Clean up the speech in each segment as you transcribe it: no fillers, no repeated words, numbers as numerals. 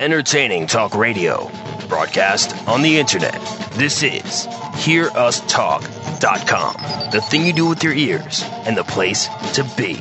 Entertaining talk radio. Broadcast on the internet. This is HearUsTalk.com. The thing you do with your ears and the place to be.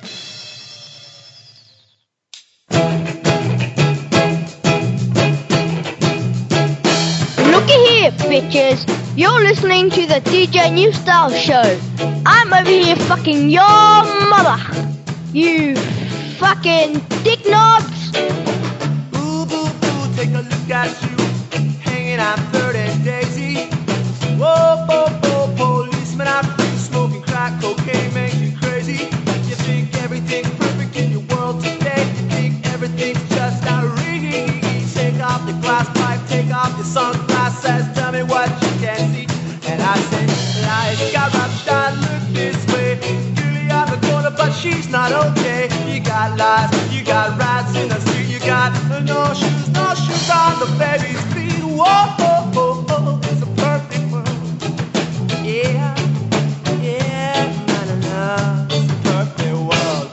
Looky here, bitches. You're listening to the DJ New Style Show. I'm over here fucking your mother. You fucking dick knobs. Boo, boo, boo, take a look at you. Hanging out 30 Daisy. Whoa, whoa, whoa, policeman out free. Smoking crack cocaine makes you crazy. You think everything's perfect in your world today. You think everything's just outrageous. Take off your glass pipe, take off your sunglasses. Tell me what you can see. And I say, life got rough, shine, look this way. Julie on the corner, but she's not okay. You got lies, you got rats in the street. You got no shoes on the baby's feet. Whoa, oh, oh, oh, it's a perfect world. Yeah, yeah, na na na, it's a perfect world.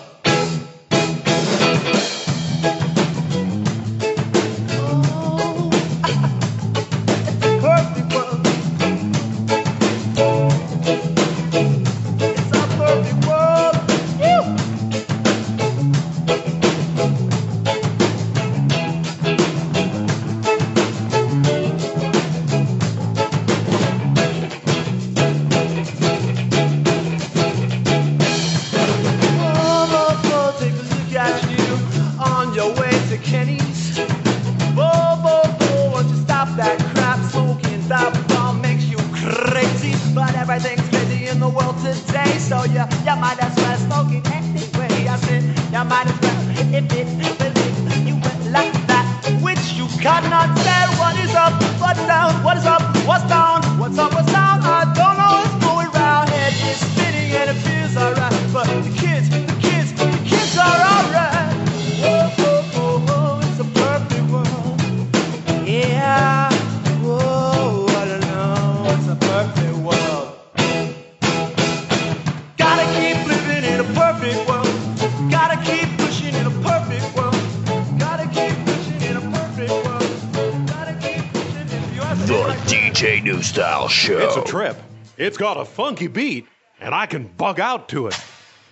Oh, it's a perfect world. It's a perfect world. Woo! Take a look at you on your way to Kenny's. Whoa, whoa, whoa, won't you stop that crap? Smoking that bomb makes you crazy. But everything's crazy in the world today, so you might as well smoke it anyway. I said, you might as well if you went like that. Which you cannot tell. What is up, what's down, what is up, what's down, what's up, what's down. I don't know what's going round. Head is spinning and it feels alright. But the kids are alright. Whoa, whoa, whoa, whoa, it's a perfect world. Yeah, whoa, I don't know, it's a perfect world. Gotta keep living in a perfect world. Gotta keep pushing in a perfect world. Gotta keep pushing in a perfect world. Gotta keep pushing if you have The DJ New Style Show. It's a trip. It's got a funky beat, and I can bug out to it.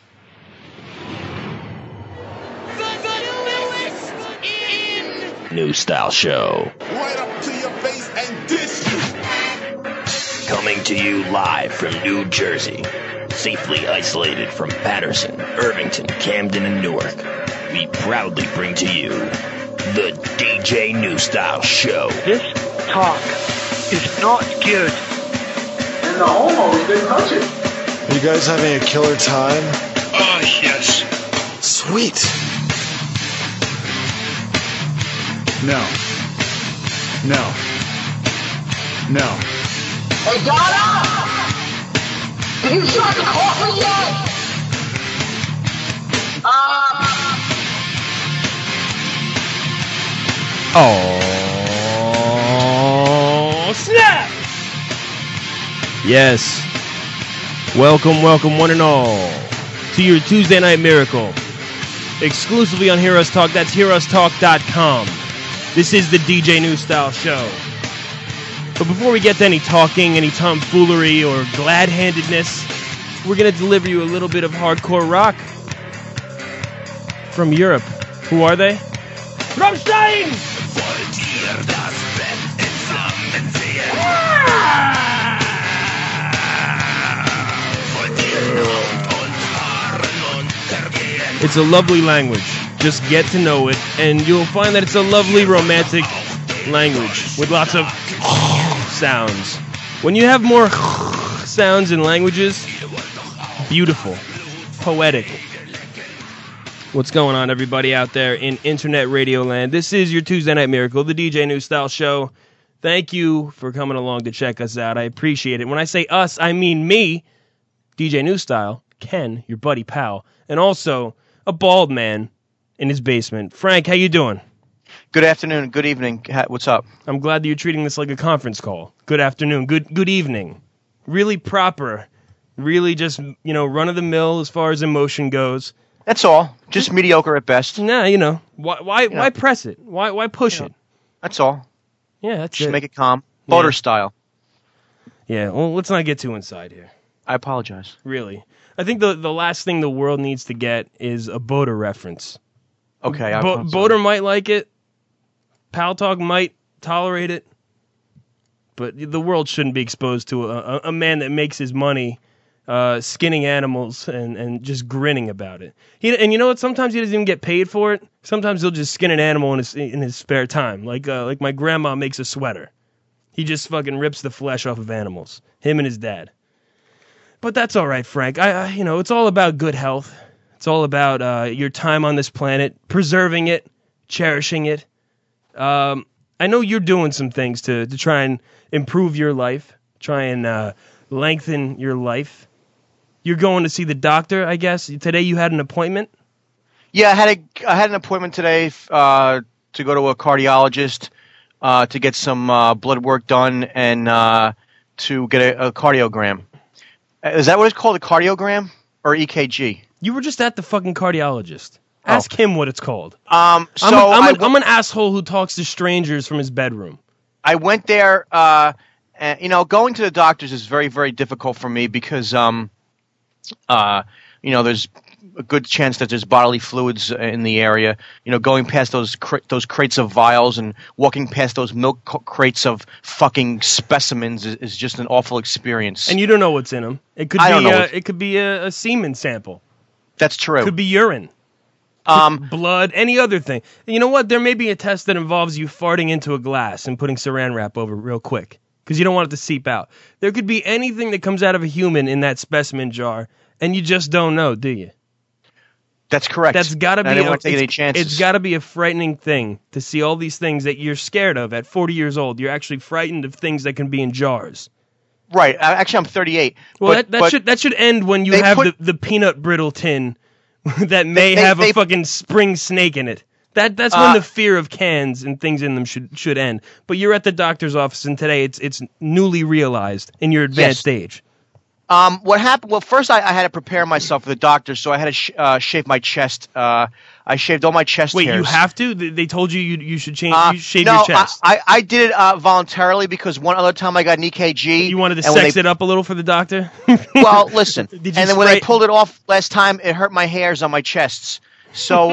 New Style Show. Right up to your face and dish you. Coming to you live from New Jersey. Safely isolated from Patterson, Irvington, Camden, and Newark. We proudly bring to you the DJ New Style Show. This talk is not good. And the homos didn't touch it. Are you guys having a killer time? Oh, yes. Sweet. No. No. No. Hey, Donna! Did you start the coffee yet? Oh, snap! Yes. Welcome, one and all, to your Tuesday Night Miracle. Exclusively on Hear Us Talk. That's HearUsTalk.com. This is the DJ New Style Show. But before we get to any talking, any tomfoolery, or glad-handedness, we're going to deliver you a little bit of hardcore rock from Europe. Who are they? Rammstein! It's a lovely language. Just get to know it, and you'll find that it's a lovely romantic language with lots of sounds. When you have more sounds in languages, beautiful, poetic. What's going on, everybody out there in internet radio land? This is your Tuesday Night Miracle, the DJ New Style Show. Thank you for coming along to check us out. I appreciate it. When I say us, I mean me, DJ New Style, Ken, your buddy pal, and also a bald man in his basement. Frank, how you doing? Good afternoon, good evening. What's up? I'm glad that you're treating this like a conference call. Good afternoon, good evening. Really proper, really just, run of the mill as far as emotion goes. That's all. Just mediocre at best. Nah, why press it? Why push it? That's all. Yeah, that's Just it. make it calm. Boater style. Yeah, well, let's not get too inside here. I apologize. Really. I think the last thing the world needs to get is a Boater reference. Okay. Boater might like it. Pal Talk might tolerate it. But the world shouldn't be exposed to a man that makes his money skinning animals and just grinning about it. And you know what? Sometimes he doesn't even get paid for it. Sometimes he'll just skin an animal in his spare time. Like my grandma makes a sweater. He just fucking rips the flesh off of animals. Him and his dad. But that's all right, Frank. It's all about good health. It's all about your time on this planet, preserving it, cherishing it. I know you're doing some things to try and improve your life, try and lengthen your life. You're going to see the doctor, I guess. Today you had an appointment? Yeah, I had an appointment today to go to a cardiologist to get some blood work done and to get a cardiogram. Is that what it's called, a cardiogram or EKG? You were just at the fucking cardiologist. Ask him what it's called. I'm an asshole who talks to strangers from his bedroom. I went there. And, going to the doctors is very, very difficult for me because, there's a good chance that there's bodily fluids in the area. Going past those crates of vials and walking past those milk crates of fucking specimens is just an awful experience. And you don't know what's in them. It could be a semen sample. That's true. It could be urine. Blood, any other thing. And you know what? There may be a test that involves you farting into a glass and putting saran wrap over it real quick because you don't want it to seep out. There could be anything that comes out of a human in that specimen jar, and you just don't know, do you? That's correct. That's got to be. I didn't want to take any chances. It's got to be a frightening thing to see all these things that you're scared of at 40 years old. You're actually frightened of things that can be in jars. Right. Actually, I'm 38. Well, that should end when you have the peanut brittle tin that may have a fucking spring snake in it. That's when the fear of cans and things in them should end. But you're at the doctor's office, and today it's newly realized in your advanced age. What happened? Well, first I had to prepare myself for the doctor, so I had to shave my chest. I shaved all my chest hairs. Wait, you have to? They told you should shave your chest. I did it voluntarily because one other time I got an EKG. You wanted to sex it up a little for the doctor? Well, listen. And then when I pulled it off last time, it hurt my hairs on my chests. So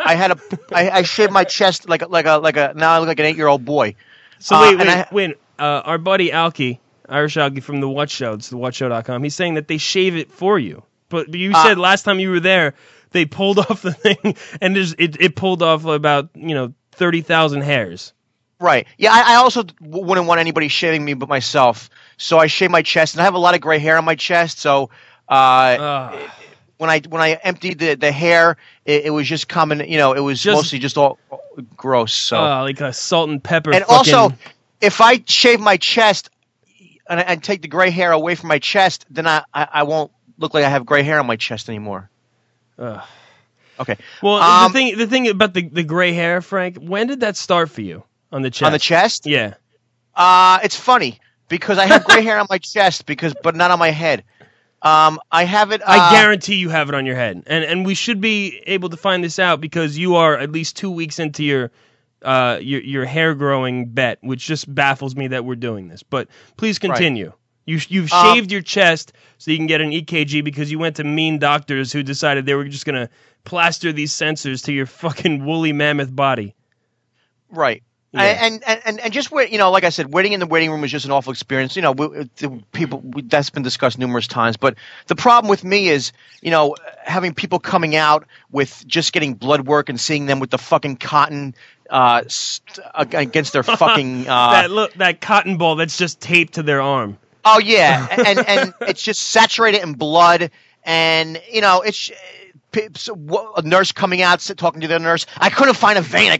I shaved my chest like a now I look like an 8-year-old boy. So wait. Our buddy Alki, Irish Alki from The What Show, it's thewhatshow.com, he's saying that they shave it for you. But you said last time you were there, they pulled off the thing, and it pulled off about 30,000 hairs. Right. Yeah, I also wouldn't want anybody shaving me but myself. So I shave my chest, and I have a lot of gray hair on my chest. So when I emptied the hair, it was just common. It was mostly just all gross. So like a salt and pepper. And also, if I shave my chest and take the gray hair away from my chest, then I won't look like I have gray hair on my chest anymore. Okay. Well, the thing about the gray hair, Frank, when did that start for you on the chest? On the chest? Yeah. It's funny because I have gray hair on my chest but not on my head. I have it. I guarantee you have it on your head, and we should be able to find this out because you are at least 2 weeks into your hair growing bet, which just baffles me that we're doing this. But please continue. Right. You've shaved your chest so you can get an EKG because you went to mean doctors who decided they were just gonna plaster these sensors to your fucking woolly mammoth body. Right. Yeah. And just like I said, waiting in the waiting room was just an awful experience. That's been discussed numerous times. But the problem with me is, having people coming out with just getting blood work and seeing them with the fucking cotton against their fucking that cotton ball that's just taped to their arm. Oh yeah, and it's just saturated in blood, and it's. A nurse coming out, talking to the nurse. I couldn't find a vein.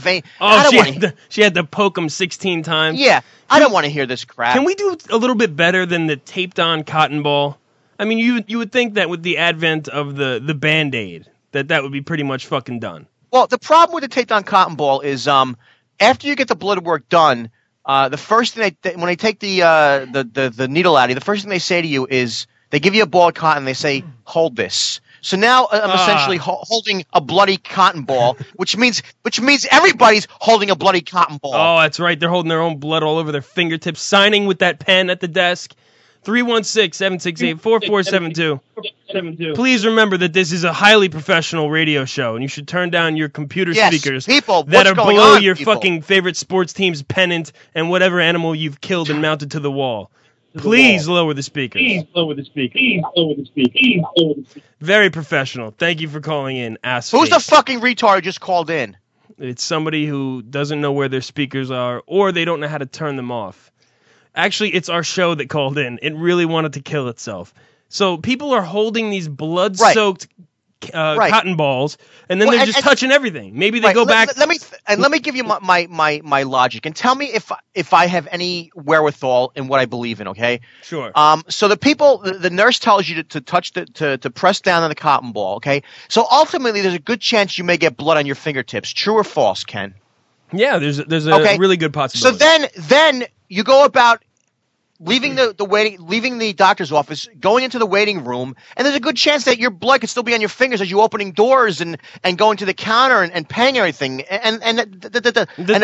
Oh, she had to poke him 16 times. Yeah, I don't want to hear this crap. Can we do a little bit better than the taped-on cotton ball? I mean, you would think that with the advent of the Band-Aid, that would be pretty much fucking done. Well, the problem with the taped-on cotton ball is after you get the blood work done, the first thing when they take the needle out of you, the first thing they say to you is they give you a ball of cotton. They say, "Hold this." So now I'm essentially holding a bloody cotton ball, which means everybody's holding a bloody cotton ball. Oh, that's right. They're holding their own blood all over their fingertips, signing with that pen at the desk. 316-768-4472. Please remember that this is a highly professional radio show, and you should turn down your computer speakers people, that are going below on, your people? fucking favorite sports team's pennant and whatever animal you've killed and mounted to the wall. Please lower the speakers. Very professional. Thank you for calling in, ass. Who's the fucking retard who just called in? It's somebody who doesn't know where their speakers are, or they don't know how to turn them off. Actually, it's our show that called in. It really wanted to kill itself. So people are holding these blood-soaked cotton balls, and then they're just touching everything. Maybe they go back. Let me give you my logic, and tell me if I have any wherewithal in what I believe in. Okay. Sure. So the nurse tells you to touch to press down on the cotton ball. Okay. So ultimately, there's a good chance you may get blood on your fingertips. True or false, Ken? Yeah, there's a really good possibility. So then you go about leaving the doctor's office, going into the waiting room, and there's a good chance that your blood could still be on your fingers as you opening doors and going to the counter and paying everything. The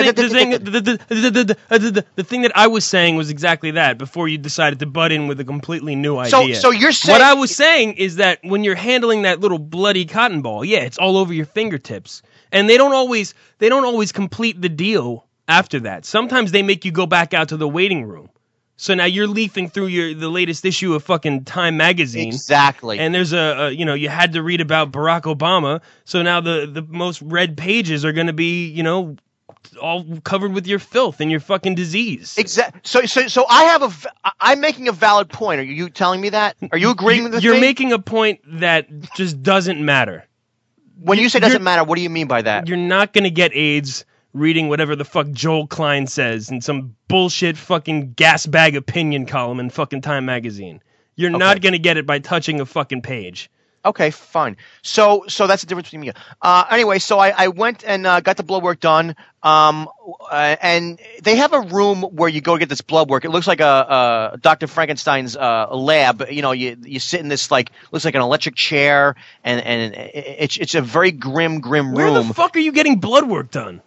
thing that I was saying was exactly that before you decided to butt in with a completely new idea. So you're saying what I was saying is that when you're handling that little bloody cotton ball, yeah, it's all over your fingertips, and they don't always complete the deal after that. Sometimes they make you go back out to the waiting room. So now you're leafing through the latest issue of fucking Time magazine. Exactly. And there's you had to read about Barack Obama. So now the most read pages are going to be, all covered with your filth and your fucking disease. Exactly. So I'm making a valid point. Are you telling me that? Are you agreeing with me? You're making a point that just doesn't matter. When you say doesn't matter, what do you mean by that? You're not going to get AIDS reading whatever the fuck Joel Klein says in some bullshit fucking gas bag opinion column in fucking Time magazine. You're not going to get it by touching a fucking page. Okay, fine. So that's the difference between me. Anyway, so I went and got the blood work done. And they have a room where you go get this blood work. It looks like a Dr. Frankenstein's lab. You sit in this looks like an electric chair, and it's a very grim room. Where the fuck are you getting blood work done?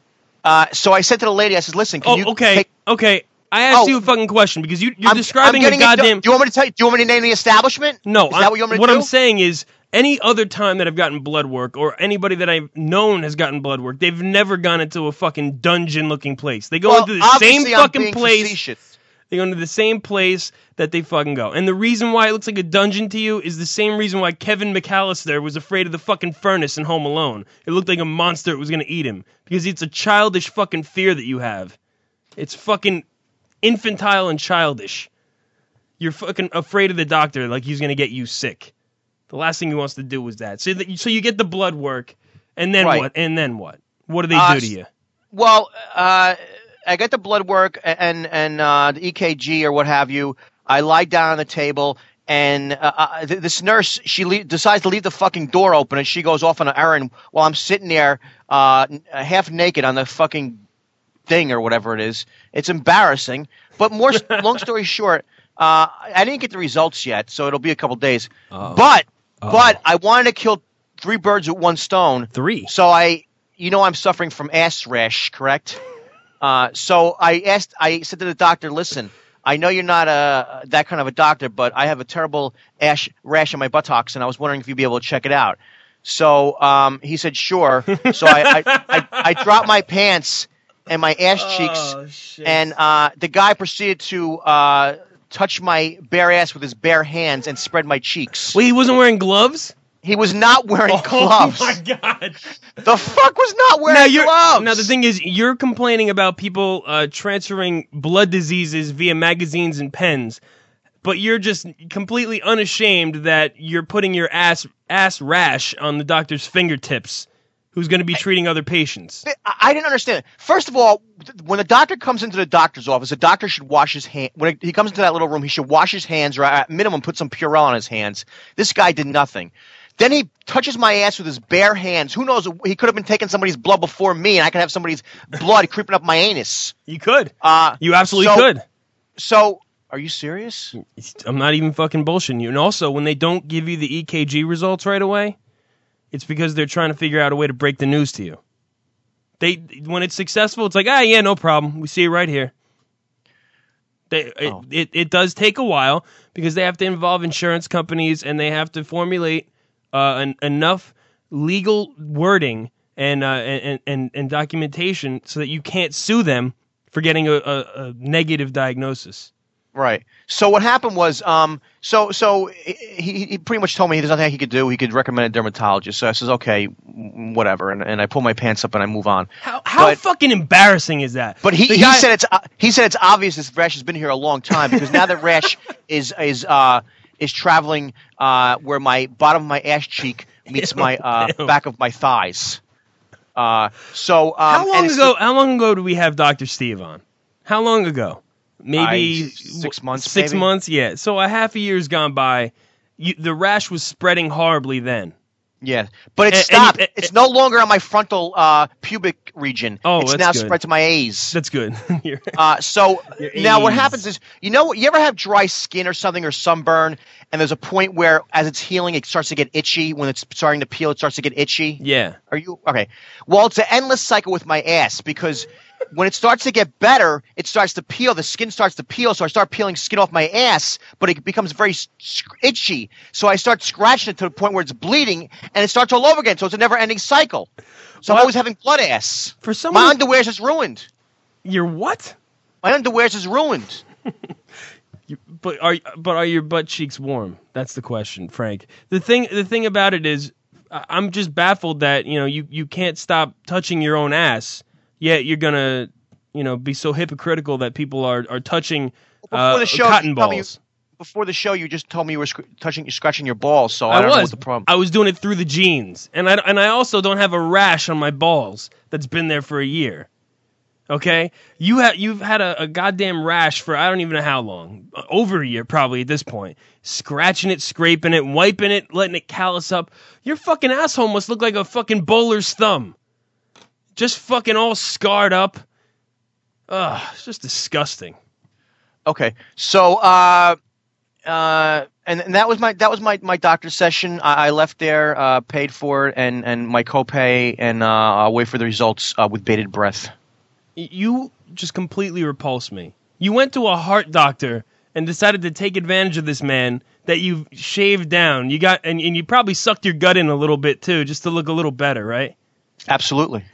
So I said to the lady, I said, "Listen, can you?" Okay. I asked you a fucking question because you're describing a goddamn. Do you want me to tell you? Do you want me to name the establishment? No. Is that what you want me to do? What I'm saying is, any other time that I've gotten blood work or anybody that I've known has gotten blood work, they've never gone into a fucking dungeon-looking place. They go into the same fucking place. Facetious. They go into the same place that they fucking go. And the reason why it looks like a dungeon to you is the same reason why Kevin McAllister was afraid of the fucking furnace in Home Alone. It looked like a monster was going to eat him. Because it's a childish fucking fear that you have. It's fucking infantile and childish. You're fucking afraid of the doctor like he's going to get you sick. The last thing he wants to do is that. So you get the blood work, and then what? And then what? What do they do to you? Well, I got the blood work and the EKG or what have you. I lie down on the table, and this nurse, she decides to leave the fucking door open, and she goes off on an errand while I'm sitting there half naked on the fucking thing or whatever it is. It's embarrassing. But long story short, I didn't get the results yet, so it'll be a couple days. But I wanted to kill 3 birds with 1 stone. 3? So I'm suffering from ass rash, correct? So I said to the doctor, listen, I know you're not that kind of a doctor, but I have a terrible rash on my buttocks, and I was wondering if you'd be able to check it out. So he said, sure. So I dropped my pants and my ass cheeks, and the guy proceeded to touch my bare ass with his bare hands and spread my cheeks. Wait, he wasn't wearing gloves? He was not wearing gloves. Oh my god! The fuck was not wearing gloves? Now the thing is, you're complaining about people transferring blood diseases via magazines and pens, but you're just completely unashamed that you're putting your ass rash on the doctor's fingertips, who's going to be treating other patients. I didn't understand. First of all, when the doctor comes into the doctor's office, the doctor should wash his hands. When he comes into that little room, he should wash his hands, or at minimum put some Purell on his hands. This guy did nothing. Then he touches my ass with his bare hands. Who knows? He could have been taking somebody's blood before me, and I could have somebody's blood creeping up my anus. You could. You absolutely could. So Are you serious? I'm not even fucking bullshitting you. And also, when they don't give you the EKG results right away, it's because they're trying to figure out a way to break the news to you. When it's successful, it's like, yeah, no problem. We see it right here. It does take a while because they have to involve insurance companies and they have to formulate enough legal wording and documentation so that you can't sue them for getting a negative diagnosis. Right. So what happened was, so he pretty much told me there's nothing he could do. He could recommend a dermatologist. So I says, okay, whatever, and I pull my pants up and I move on. How fucking embarrassing is that? But he said it's obvious this rash has been here a long time because now the rash is traveling where my bottom of my ass cheek meets my back of my thighs. How long ago did we have Dr. Steve on? How long ago? Maybe 6 months. 6 months, yeah. So a half a year's gone by. The rash was spreading horribly then. Yeah, but it stopped. It's no longer on my frontal pubic region. Oh, it's now spread to my A's. That's good. So now what happens is, you ever have dry skin or something or sunburn, and there's a point where as it's healing, it starts to get itchy. When it's starting to peel, it starts to get itchy. Yeah. Are you okay? Well, it's an endless cycle with my ass because when it starts to get better, it starts to peel. The skin starts to peel, so I start peeling skin off my ass, but it becomes very itchy. So I start scratching it to the point where it's bleeding, and it starts all over again. So it's a never-ending cycle. So I'm always having blood ass. My underwear's is ruined. Your what? My underwear's is ruined. But are your butt cheeks warm? That's the question, Frank. The thing about it is, I'm just baffled that you can't stop touching your own ass. Yet you're gonna, be so hypocritical that people are touching cotton balls. Before the show, you just told me you were scratching your balls. So I don't know what's the problem. I was doing it through the jeans, and I also don't have a rash on my balls that's been there for a year. Okay, you've had a goddamn rash for I don't even know how long, over a year probably at this point. Scratching it, scraping it, wiping it, letting it callus up. Your fucking asshole must look like a fucking bowler's thumb. Just fucking all scarred up. Ugh, it's just disgusting. Okay, so and that was my doctor's session. I left there, paid for it, and my copay, and I'll wait for the results with bated breath. You just completely repulse me. You went to a heart doctor and decided to take advantage of this man that you've shaved down. You got and you probably sucked your gut in a little bit too, just to look a little better, right? Absolutely.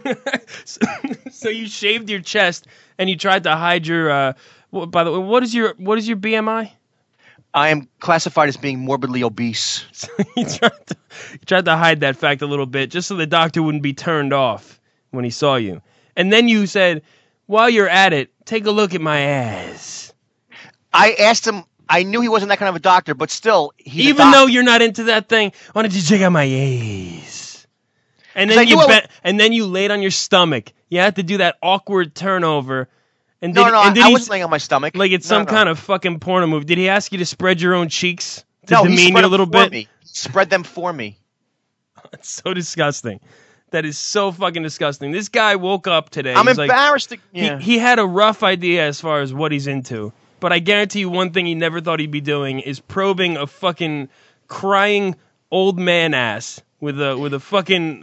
So you shaved your chest and you tried to hide your. By the way, what is your BMI? I am classified as being morbidly obese. So you tried to hide that fact a little bit, just so the doctor wouldn't be turned off when he saw you. And then you said, "While you're at it, take a look at my ass." I asked him. I knew he wasn't that kind of a doctor, but still, even though you're not into that thing, why don't you check out my ass? And then you laid on your stomach. You had to do that awkward turnover. And I wasn't laying on my stomach. Like it's some kind of fucking porno movie. Did he ask you to spread your own cheeks to demean you a little bit? He spread them for me. It's so disgusting. That is so fucking disgusting. This guy woke up today. I'm embarrassed. He had a rough idea as far as what he's into. But I guarantee you one thing he never thought he'd be doing is probing a fucking crying old man ass with a fucking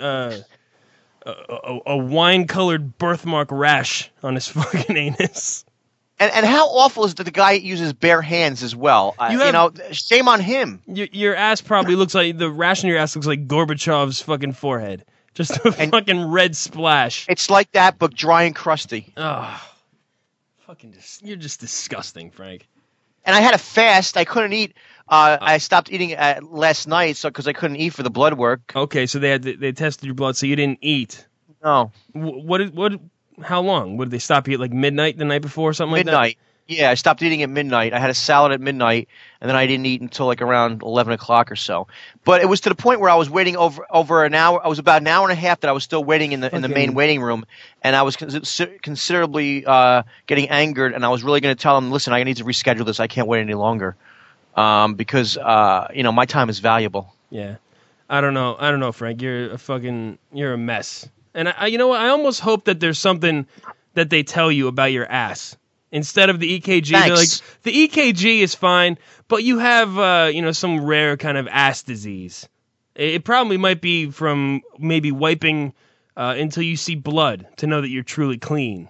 a wine-colored birthmark rash on his fucking anus. And how awful is it that the guy uses bare hands as well? Shame on him. Your ass probably looks like the rash on your ass looks like Gorbachev's fucking forehead. Just a fucking red splash. It's like that, but dry and crusty. Oh, you're just disgusting, Frank. And I had a fast. I couldn't eat. I stopped eating last night because I couldn't eat for the blood work. Okay, so they tested your blood, so you didn't eat. No. What? How long? What did they stop you at like midnight the night before or something like that? Midnight. Yeah, I stopped eating at midnight. I had a salad at midnight, and then I didn't eat until like around 11 o'clock or so. But it was to the point where I was waiting over an hour. I was about an hour and a half that I was still waiting in the main waiting room, and I was considerably getting angered, and I was really going to tell them, listen, I need to reschedule this. I can't wait any longer because my time is valuable. Yeah. I don't know, Frank. You're a mess. And I you know what? I almost hope that there's something that they tell you about your ass instead of the EKG. They're like, Thanks. the EKG is fine, but you have some rare kind of ass disease. It probably might be from maybe wiping until you see blood to know that you're truly clean.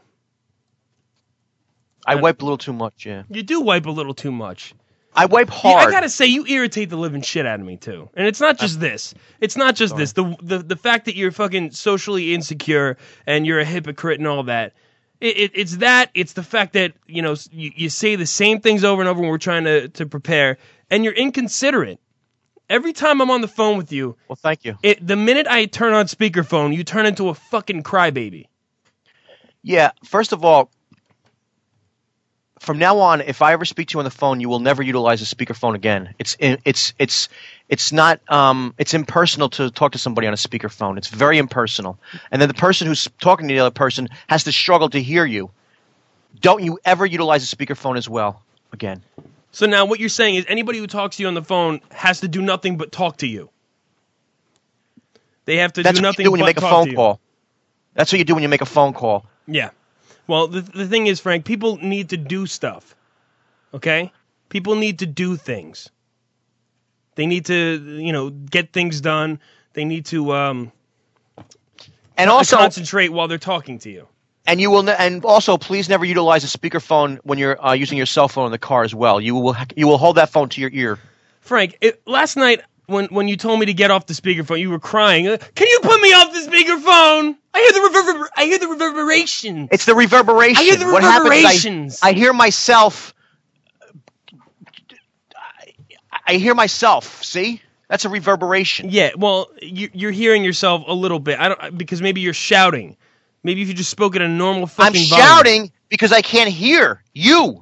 I wipe a little too much, yeah. You do wipe a little too much. I wipe Yeah, hard. I gotta say, you irritate the living shit out of me too. And it's not just this. It's not just this. The fact that you're fucking socially insecure and you're a hypocrite and all that. It's that. It's the fact that you say the same things over and over when we're trying to prepare, and you're inconsiderate. Every time I'm on the phone with you, Well, thank you. the minute I turn on speakerphone, you turn into a fucking crybaby. Yeah, first of all, from now on, if I ever speak to you on the phone, you will never utilize a speakerphone again. It's not it's impersonal to talk to somebody on a speakerphone. It's very impersonal. And then the person who's talking to the other person has to struggle to hear you. Don't you ever utilize a speakerphone as well again. So now what you're saying is anybody who talks to you on the phone has to do nothing but talk to you. They have to That's do what nothing you do when you but make a talk phone to you. call. That's what you do when you make a phone call. Yeah. Well, the thing is, Frank, people need to do stuff. Okay? People need to do things. They need to, get things done. They need to And also concentrate while they're talking to you. And you will, and also, please never utilize a speakerphone when you're using your cell phone in the car as well. You will hold that phone to your ear. Frank, last night when you told me to get off the speakerphone, you were crying. Can you put me off the speakerphone? I hear the reverberation. It's the reverberation. I hear the What happens is reverberations. I hear myself. I hear myself. See, that's a reverberation. Yeah, well, you're hearing yourself a little bit. Because maybe you're shouting. Maybe if you just spoke at a normal fucking I'm volume. shouting because I can't hear you.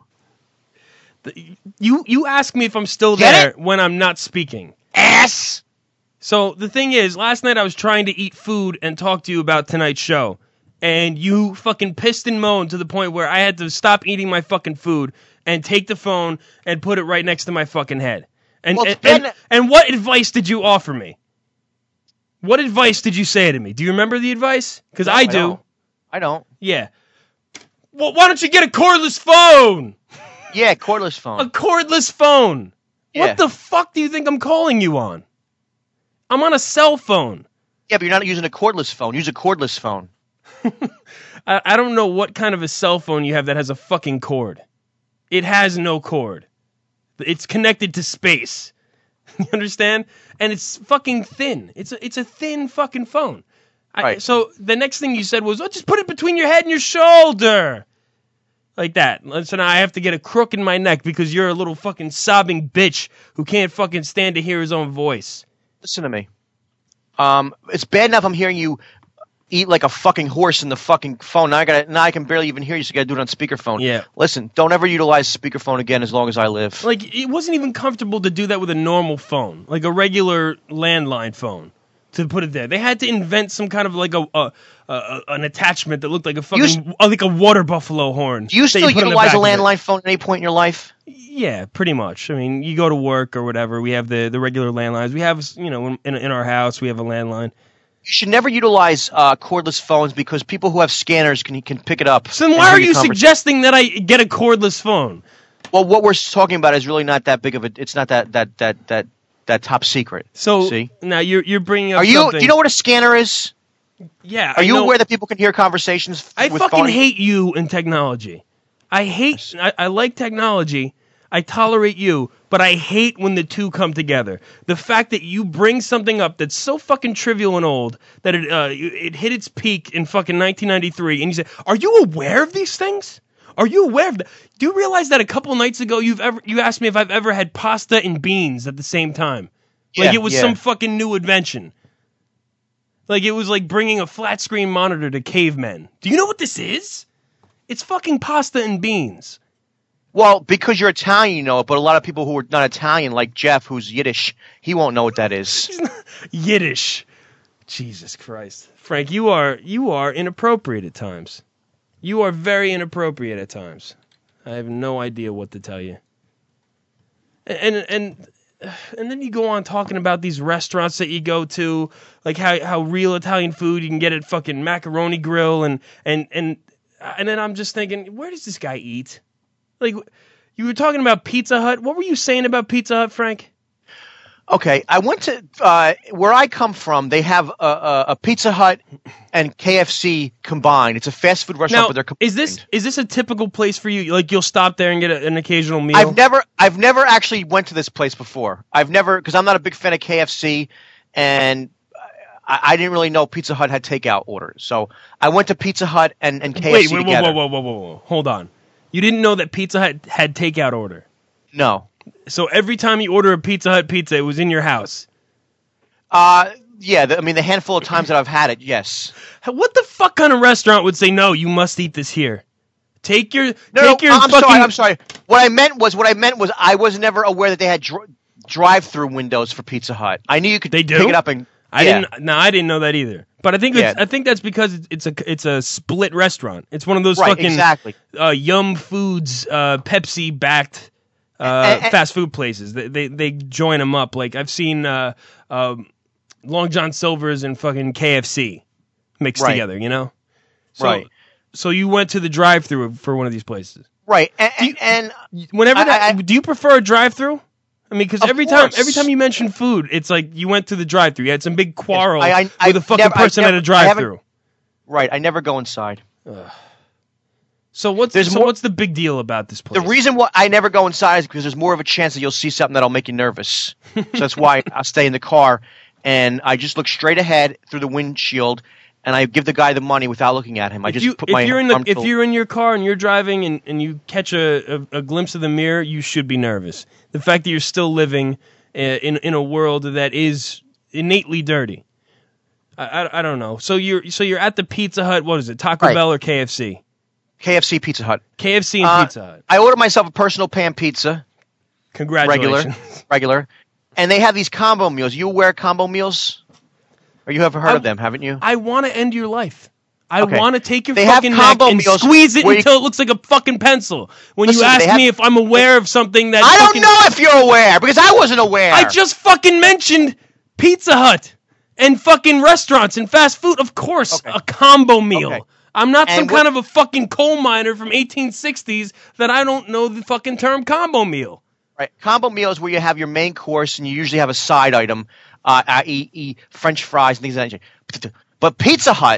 You ask me if I'm still Get there it? when I'm not speaking. Ass. So the thing is, last night I was trying to eat food and talk to you about tonight's show, and you fucking pissed and moaned to the point where I had to stop eating my fucking food and take the phone and put it right next to my fucking head. And Well, and what advice did you offer me? What advice did you say to me? Do you remember the advice? Because I do. I don't. Yeah. Well, why don't you get a cordless phone? Yeah, cordless phone. A cordless phone. Yeah. What the fuck do you think I'm calling you on? I'm on a cell phone. Yeah, but you're not using a cordless phone. Use a cordless phone. I don't know what kind of a cell phone you have that has a fucking cord. It has no cord. It's connected to space. You understand? And it's fucking thin. It's a thin fucking phone. Right. So the next thing you said was, "Oh, just put it between your head and your shoulder." Like that. So now I have to get a crook in my neck because you're a little fucking sobbing bitch who can't fucking stand to hear his own voice. Listen to me. It's bad enough I'm hearing you eat like a fucking horse in the fucking phone. Now I can barely even hear you, so you gotta do it on speakerphone. Yeah. Listen, don't ever utilize speakerphone again as long as I live. Like, it wasn't even comfortable to do that with a normal phone, like a regular landline phone, to put it there. They had to invent some kind of like an attachment that looked like a fucking like a water buffalo horn. Do you still put on the utilize back a of it. landline phone at any point in your life? Yeah, pretty much. I mean, you go to work or whatever. We have the regular landlines. We have, in our house, we have a landline. You should never utilize cordless phones because people who have scanners can pick it up. So then why are you suggesting that I get a cordless phone? Well, what we're talking about is really not that big of a. It's not that top secret. So see, now you're bringing up. Are you? something. Do you know what a scanner is? Yeah. Are you aware that people can hear conversations? I with fucking phone? hate you and technology. I like technology. I tolerate you, but I hate when the two come together. The fact that you bring something up that's so fucking trivial and old that it hit its peak in fucking 1993, and you say, "Are you aware of these things? Are you aware of that? Do you realize that a couple nights ago you asked me if I've ever had pasta and beans at the same time? Like it was some fucking new invention. Like it was like bringing a flat screen monitor to cavemen. Do you know what this is? It's fucking pasta and beans." Well, because you're Italian, you know it, but a lot of people who are not Italian, like Jeff, who's Yiddish, he won't know what that is. Yiddish. Jesus Christ. Frank, you are inappropriate at times. You are very inappropriate at times. I have no idea what to tell you. And then you go on talking about these restaurants that you go to, like how real Italian food you can get at fucking Macaroni Grill, and then I'm just thinking, where does this guy eat? Like, you were talking about Pizza Hut. What were you saying about Pizza Hut, Frank? Okay, I went to where I come from. They have a Pizza Hut and KFC combined. It's a fast food restaurant, Now, but they're combined. is this a typical place for you? Like, you'll stop there and get an occasional meal? I've never actually went to this place before. Because I'm not a big fan of KFC, and I didn't really know Pizza Hut had takeout orders. So I went to Pizza Hut and KFC together. Whoa. Hold on. You didn't know that Pizza Hut had takeout order? No. So every time you order a Pizza Hut pizza, it was in your house? Yeah, the handful of times that I've had it, yes. What the fuck kind of restaurant would say, no, you must eat this here? I'm sorry. What I meant was I was never aware that they had drive-through windows for Pizza Hut. I knew you could pick it up and... I didn't know that either. But I think that's because it's a split restaurant. It's one of those Yum Foods Pepsi backed fast food places. They join them up. Like I've seen Long John Silver's and fucking KFC mixed together. You know. So you went to the drive-through for one of these places. Right. Do you prefer a drive-through? I mean, because every time you mention food, it's like you went to the drive-thru. You had some big quarrel with a fucking person at a drive-thru. Right. I never go inside. So what's the big deal about this place? The reason why I never go inside is because there's more of a chance that you'll see something that'll make you nervous. So that's why I stay in the car and I just look straight ahead through the windshield. And I give the guy the money without looking at him. If you're in your car and you're driving and you catch a glimpse of the mirror, you should be nervous. The fact that you're still living in a world that is innately dirty. I don't know. So you're at the Pizza Hut. What is it? Taco Bell or KFC? KFC, Pizza Hut. KFC and Pizza Hut. I ordered myself a personal pan pizza. Congratulations. Regular. And they have these combo meals. You aware of combo meals? Or you have heard of them, haven't you? I want to end your life. I want to take your fucking neck and squeeze it until it looks like a fucking pencil. When you ask me if I'm aware of something that... I don't know if you're aware, because I wasn't aware. I just fucking mentioned Pizza Hut and fucking restaurants and fast food. Of course, a combo meal. Okay. I'm not some kind of a fucking coal miner from 1860s that I don't know the fucking term combo meal. Right. Combo meal is where you have your main course and you usually have a side item. I.e. French fries and things like that. But Pizza Hut,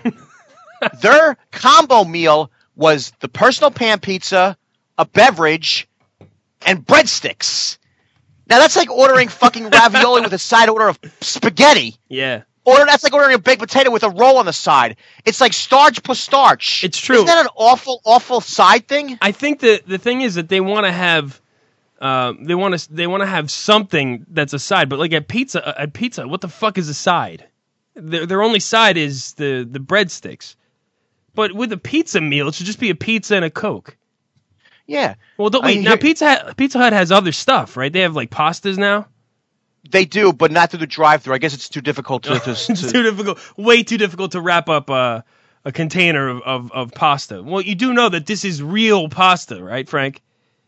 their combo meal was the personal pan pizza, a beverage, and breadsticks. Now that's like ordering fucking ravioli with a side order of spaghetti. Yeah. Or that's like ordering a baked potato with a roll on the side. It's like starch plus starch. It's true. Isn't that an awful side thing? I think the thing is that they want to have... they want to have something that's a side, but like at pizza, what the fuck is a side? Their only side is the breadsticks. But with a pizza meal, it should just be a pizza and a Coke. Yeah. Well, now Pizza Hut has other stuff, right? They have like pastas now. They do, but not through the drive-thru. I guess it's too difficult to it's too difficult, way too difficult to wrap up a container of pasta. Well, you do know that this is real pasta, right, Frank?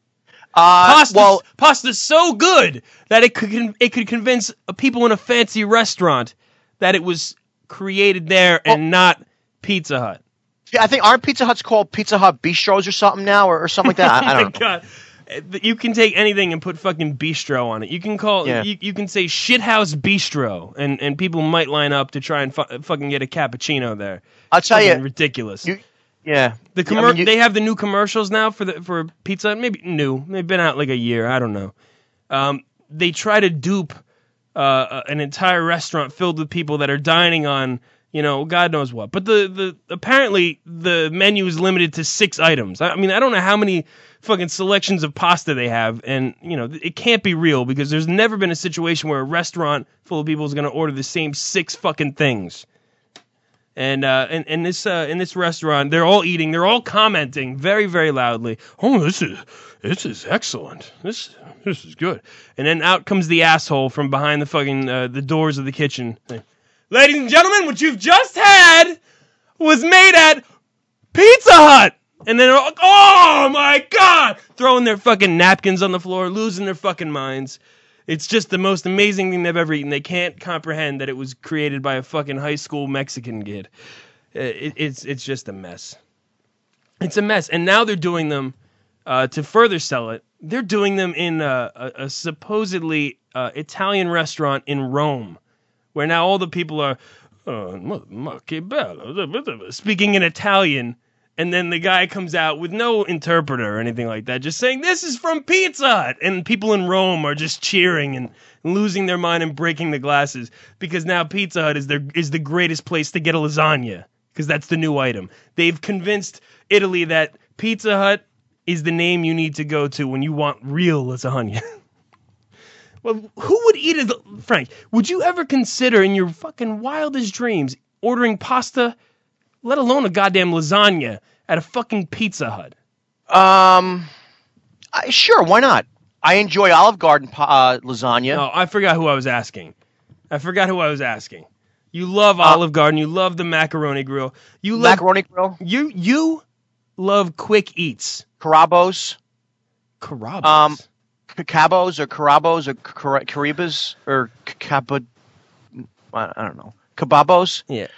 Pasta's so good that it could convince people in a fancy restaurant that it was created there and not Pizza Hut. Yeah, I think aren't Pizza Huts called Pizza Hut Bistros or something now, or something like that? I don't know. God. You can take anything and put fucking bistro on it. You can call you can say Shithouse Bistro, and people might line up to try and fucking get a cappuccino there. I'll tell you, ridiculous. Yeah, they have the new commercials now for Pizza Hut. Maybe new. They've been out like a year. I don't know. They try to dupe an entire restaurant filled with people that are dining on, God knows what. But apparently the menu is limited to 6 items. I mean, I don't know how many fucking selections of pasta they have, and it can't be real because there's never been a situation where a restaurant full of people is going to order the same 6 fucking things. And in this restaurant, they're all eating, they're all commenting very, very loudly. Oh, this is excellent. This is good. And then out comes the asshole from behind the fucking the doors of the kitchen. Ladies and gentlemen, what you've just had was made at Pizza Hut. And then they're like, oh my God, throwing their fucking napkins on the floor, losing their fucking minds. It's just the most amazing thing they've ever eaten. They can't comprehend that it was created by a fucking high school Mexican kid. It's just a mess. It's a mess. And now they're doing them to further sell it, they're doing them in a supposedly Italian restaurant in Rome, where now all the people are speaking in Italian, and then the guy comes out with no interpreter or anything like that, just saying, "This is from Pizza Hut," and people in Rome are just cheering and losing their mind and breaking the glasses because now Pizza Hut is the greatest place to get a lasagna because that's the new item. They've convinced Italy that Pizza Hut is the name you need to go to when you want real lasagna. Well, who would eat it? Frank, would you ever consider in your fucking wildest dreams ordering pasta, let alone a goddamn lasagna, at a fucking Pizza Hut? Sure, why not? I enjoy Olive Garden lasagna. No, I forgot who I was asking. You love Olive Garden. You love the Macaroni Grill. You love Macaroni Grill? You love Quick Eats. Carrabos. Carrabos? Cabos or Carrabos or Caribas or Cabot. I don't know. Kebabos? Yeah.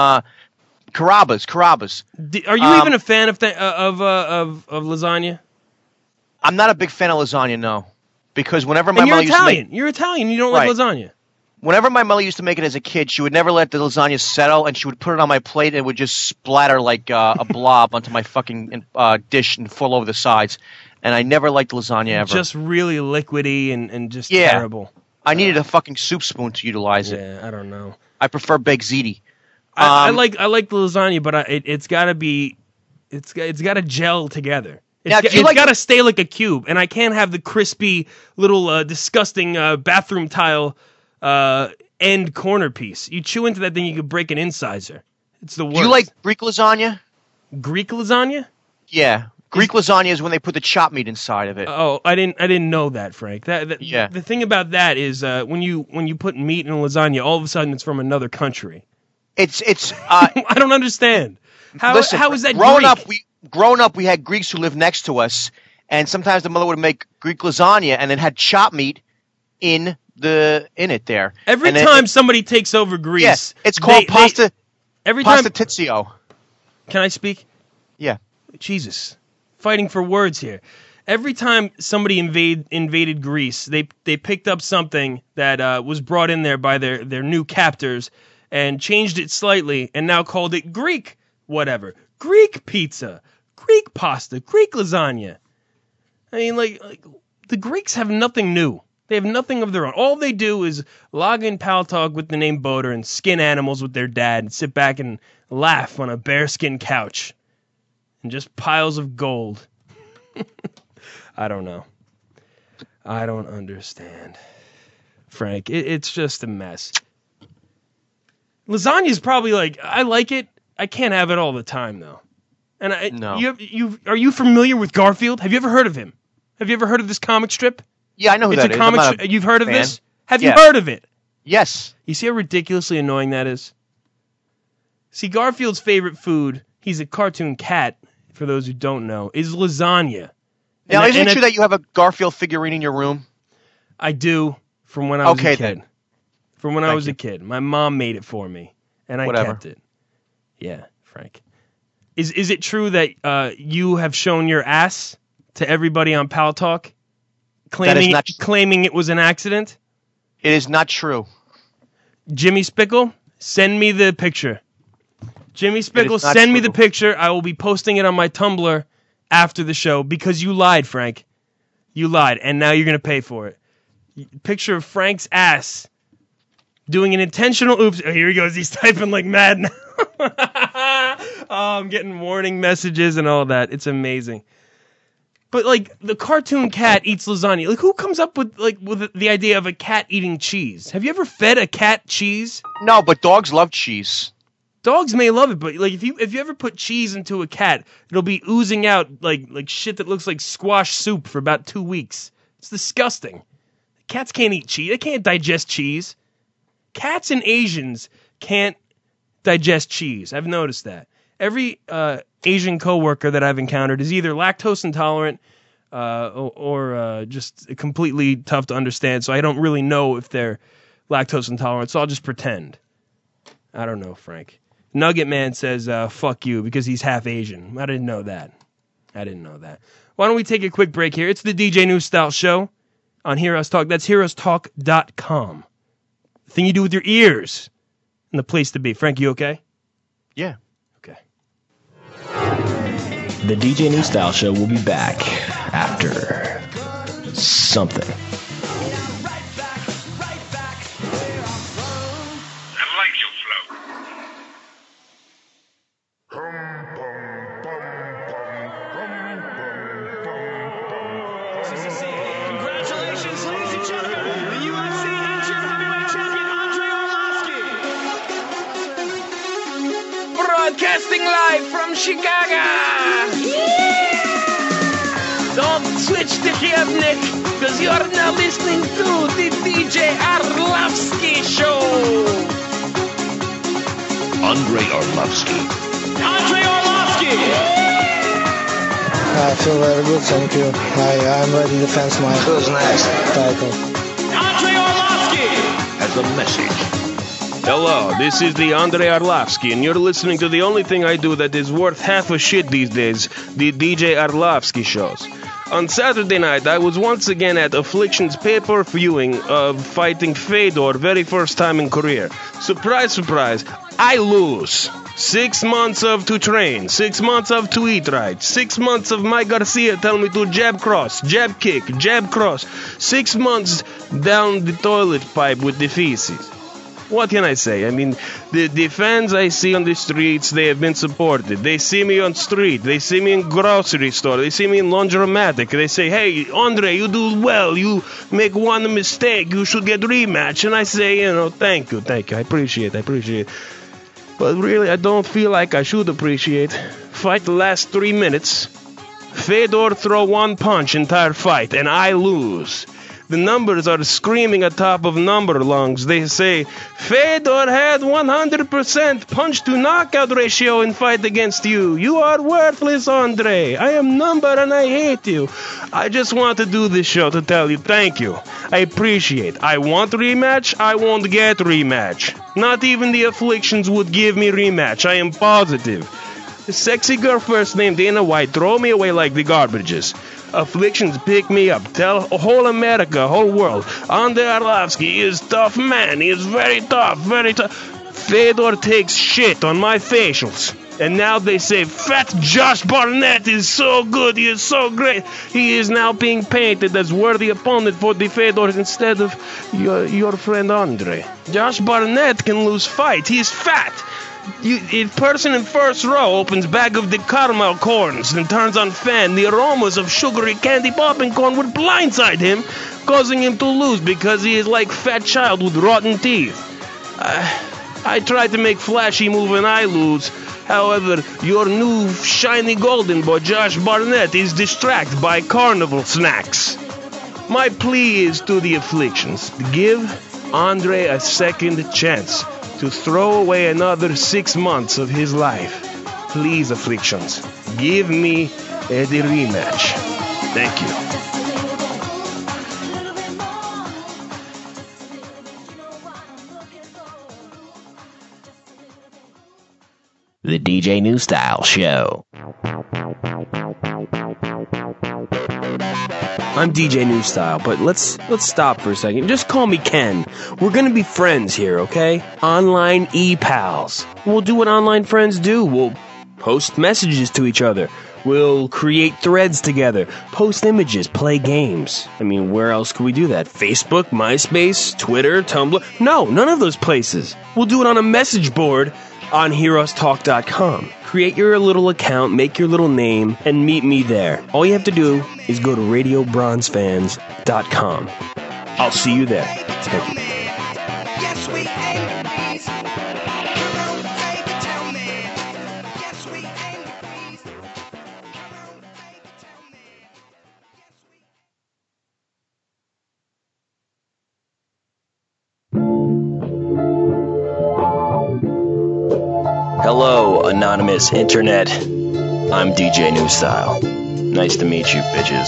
Carrabas. Are you even a fan of lasagna? I'm not a big fan of lasagna, no. Because whenever my And you're mother used to Italian. make... You're Italian. You don't like lasagna. Whenever my mother used to make it as a kid, she would never let the lasagna settle, and she would put it on my plate, and it would just splatter like a blob onto my fucking dish and fall over the sides. And I never liked lasagna ever. Just really liquidy and just terrible. I needed a fucking soup spoon to utilize it. Yeah, I don't know. I prefer baked ziti. I like the lasagna, but it's got to be, it's got to gel together. It's got to stay like a cube, and I can't have the crispy little disgusting bathroom tile end corner piece. You chew into that thing, you could break an incisor. It's the worst. Do you like Greek lasagna? Greek lasagna? Yeah. Greek lasagna is when they put the chopped meat inside of it. Oh, I didn't know that, Frank. Yeah. The thing about that is when you put meat in a lasagna, all of a sudden it's from another country. It's I don't understand. How is that Growing up, we had Greeks who lived next to us, and sometimes the mother would make Greek lasagna, and it had chopped meat in it there. Every time somebody takes over Greece, yes, it's called pasta tizio. Can I speak? Yeah. Jesus, fighting for words here. Every time somebody invaded Greece, they picked up something that was brought in there by their new captors and changed it slightly, and now called it Greek whatever. Greek pizza, Greek pasta, Greek lasagna. I mean, like the Greeks have nothing new. They have nothing of their own. All they do is log in Pal Talk with the name Boater and skin animals with their dad and sit back and laugh on a bearskin couch. And just piles of gold. I don't know. I don't understand. Frank, it's just a mess. Lasagna is probably I like it. I can't have it all the time, though. And no. Are you familiar with Garfield? Have you ever heard of him? Have you ever heard of this comic strip? Yeah, I know who that is. It's a comic strip. You've heard of this? Have you heard of it? Yes. You see how ridiculously annoying that is? See, Garfield's favorite food, he's a cartoon cat, for those who don't know, is lasagna. Now, isn't it true that you have a Garfield figurine in your room? I do, from when I was a kid. Then. From when I was a kid. My mom made it for me, and I kept it. Yeah, Frank. Is it true that you have shown your ass to everybody on Pal Talk, claiming it was an accident? It is not true. Jimmy Spickle, send me the picture. Jimmy Spickle, send me the picture. I will be posting it on my Tumblr after the show because you lied, Frank. You lied, and now you're going to pay for it. Picture of Frank's ass doing an intentional oops. Oh, here he goes. He's typing like mad now. Oh, I'm getting warning messages and all that. It's amazing. But the cartoon cat eats lasagna. Who comes up with the idea of a cat eating cheese? Have you ever fed a cat cheese? No, but dogs love cheese. Dogs may love it, but if you ever put cheese into a cat, it'll be oozing out like shit that looks like squash soup for about 2 weeks. It's disgusting. Cats can't eat cheese. They can't digest cheese. Cats and Asians can't digest cheese. I've noticed that. Every Asian coworker that I've encountered is either lactose intolerant or just completely tough to understand. So I don't really know if they're lactose intolerant. So I'll just pretend. I don't know, Frank. Nugget Man says, fuck you, because he's half Asian. I didn't know that. I didn't know that. Why don't we take a quick break here? It's the DJ New Style Show on Heroes Talk. That's heroestalk.com. The thing you do with your ears and the place to be. Frank, you okay? Yeah. Okay. The DJ New Style Show will be back after something. Congratulations, ladies and gentlemen, the UFC interim heavyweight champion Andrei Arlovski. Broadcasting live from Chicago. Don't switch to Nick, because you're now listening to the DJ Arlovski Show. Andrei Arlovski. Andrei Arlovski. I feel very good, thank you. I'm ready to defend my title. Andrei Arlovski has a message. Hello, this is the Andrei Arlovski, and you're listening to the only thing I do that is worth half a shit these days, the DJ Arlovski shows. On Saturday night, I was once again at Affliction's pay-per viewing of fighting Fedor, very first time in career. Surprise, surprise, I lose. 6 months of to train, 6 months of to eat right, 6 months of Mike Garcia tell me to jab cross, jab kick, jab cross, 6 months down the toilet pipe with the feces. What can I say? I mean, the fans I see on the streets, they have been supported. They see me on street. They see me in grocery store. They see me in laundromatic. They say, hey, Andre, you do well. You make one mistake. You should get rematch. And I say, thank you. I appreciate it. But really, I don't feel like I should appreciate. Fight the last 3 minutes. Fedor throw one punch entire fight, and I lose. The numbers are screaming atop of number lungs. They say, Fedor had 100% punch-to-knockout ratio in fight against you. You are worthless, Andre. I am number and I hate you. I just want to do this show to tell you thank you. I appreciate. I want rematch. I won't get rematch. Not even the Afflictions would give me rematch. I am positive. The sexy girl first named Dana White throw me away like the garbages. Afflictions pick me up. Tell whole America, whole world. Andrei Arlovski is tough man. He is very tough, very tough. Fedor takes shit on my facials. And now they say, Fat Josh Barnett is so good. He is so great. He is now being painted as worthy opponent for the Fedors instead of your friend Andre. Josh Barnett can lose fight. He is fat. A person in first row opens bag of the caramel corns and turns on fan. The aromas of sugary candy popping corn would blindside him, causing him to lose because he is like fat child with rotten teeth. I try to make flashy move and I lose. However, your new shiny golden boy Josh Barnett is distracted by carnival snacks. My plea is to the Afflictions. Give Andre a second chance to throw away another 6 months of his life. Please, Afflictions, give me the rematch. Thank you. The DJ New Style Show. I'm DJ New Style, but let's stop for a second. Just call me Ken. We're gonna be friends here, okay? Online e-pals. We'll do what online friends do. We'll post messages to each other. We'll create threads together, post images, play games. I mean, where else could we do that? Facebook, MySpace, Twitter, Tumblr? No, none of those places. We'll do it on a message board on heroestalk.com. Create your little account, make your little name, and meet me there. All you have to do is go to radiobronzefans.com. I'll see you there. Thank you. Hello, anonymous internet. I'm DJ New Style. Nice to meet you, bitches.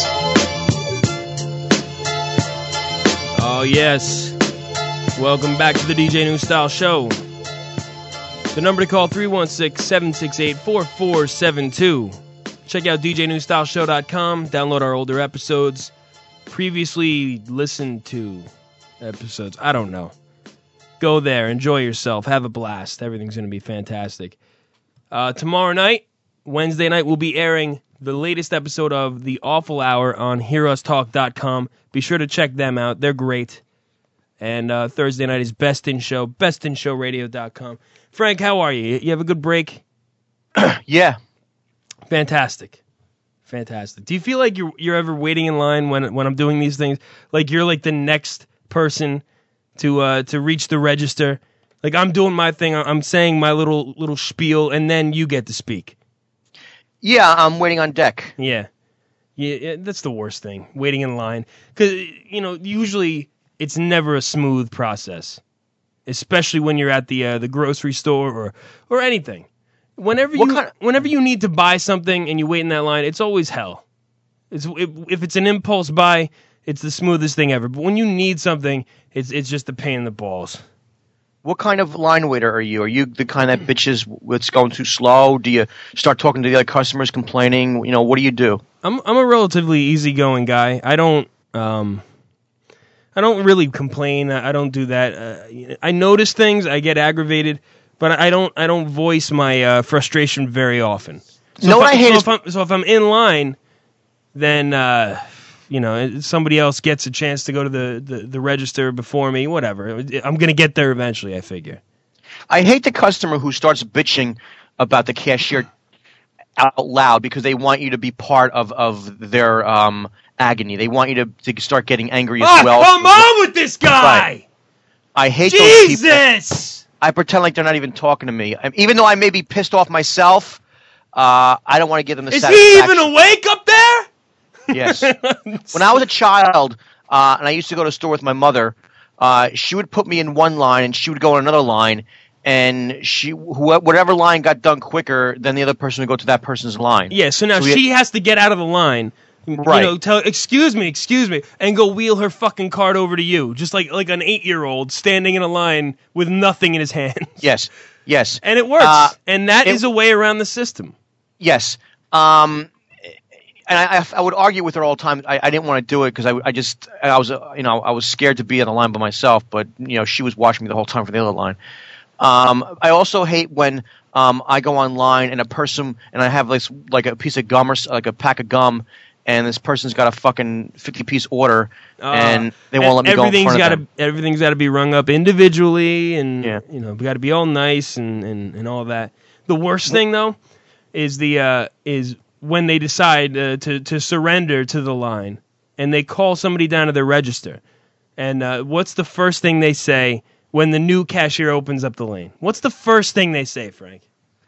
Oh, yes. Welcome back to the DJ New Style Show. The number to call, 316-768-4472. Check out DJNewStyleShow.com. Download our older episodes. Previously listened to episodes. I don't know. Go there. Enjoy yourself. Have a blast. Everything's going to be fantastic. Tomorrow night, Wednesday night, we'll be airing the latest episode of The Awful Hour on HearUsTalk.com. Be sure to check them out. They're great. And Thursday night is Best in Show, BestinShowRadio.com. Frank, how are you? You have a good break? Yeah. Fantastic. Do you feel like you're ever waiting in line when I'm doing these things? Like you're like the next person to reach the register? Like I'm doing my thing, I'm saying my little spiel, and then you get to speak. Yeah, I'm waiting on deck. Yeah, that's the worst thing, waiting in line. Because, usually it's never a smooth process, especially when you're at the grocery store or anything. Whenever you need to buy something and you wait in that line, it's always hell. If it's an impulse buy, it's the smoothest thing ever. But when you need something, it's just a pain in the balls. What kind of line waiter are you? Are you the kind that bitches it's going too slow? Do you start talking to the other customers, complaining? What do you do? I'm a relatively easygoing guy. I don't really complain. I don't do that. I notice things. I get aggravated, but I don't voice my frustration very often. So if I'm in line, then somebody else gets a chance to go to the register before me. Whatever. I'm gonna get there eventually, I figure. I hate the customer who starts bitching about the cashier out loud because they want you to be part of their agony. They want you to start getting angry as well. Come on with this guy! Right. I hate those people. Jesus! I pretend like they're not even talking to me. Even though I may be pissed off myself, I don't want to give them the satisfaction. Is he even awake up there? Yes. When I was a child, and I used to go to the store with my mother, she would put me in one line, and she would go in another line, and whatever line got done quicker, then the other person would go to that person's line. Yeah, so now she has to get out of the line, right. Tell excuse me, and go wheel her fucking cart over to you, just like an 8-year-old standing in a line with nothing in his hands. Yes. And it works, and that is a way around the system. Yes. And I would argue with her all the time. I didn't want to do it because I was scared to be on the line by myself. But she was watching me the whole time for the other line. I also hate when I go online and I have like a piece of gum or like a pack of gum, and this person's got a fucking 50-piece order, and they won't let me go in front of them. Everything's got to be rung up individually, and we got to be all nice and all that. The worst thing though is when they decide to surrender to the line, and they call somebody down to their register. And what's the first thing they say when the new cashier opens up the lane? What's the first thing they say, Frank?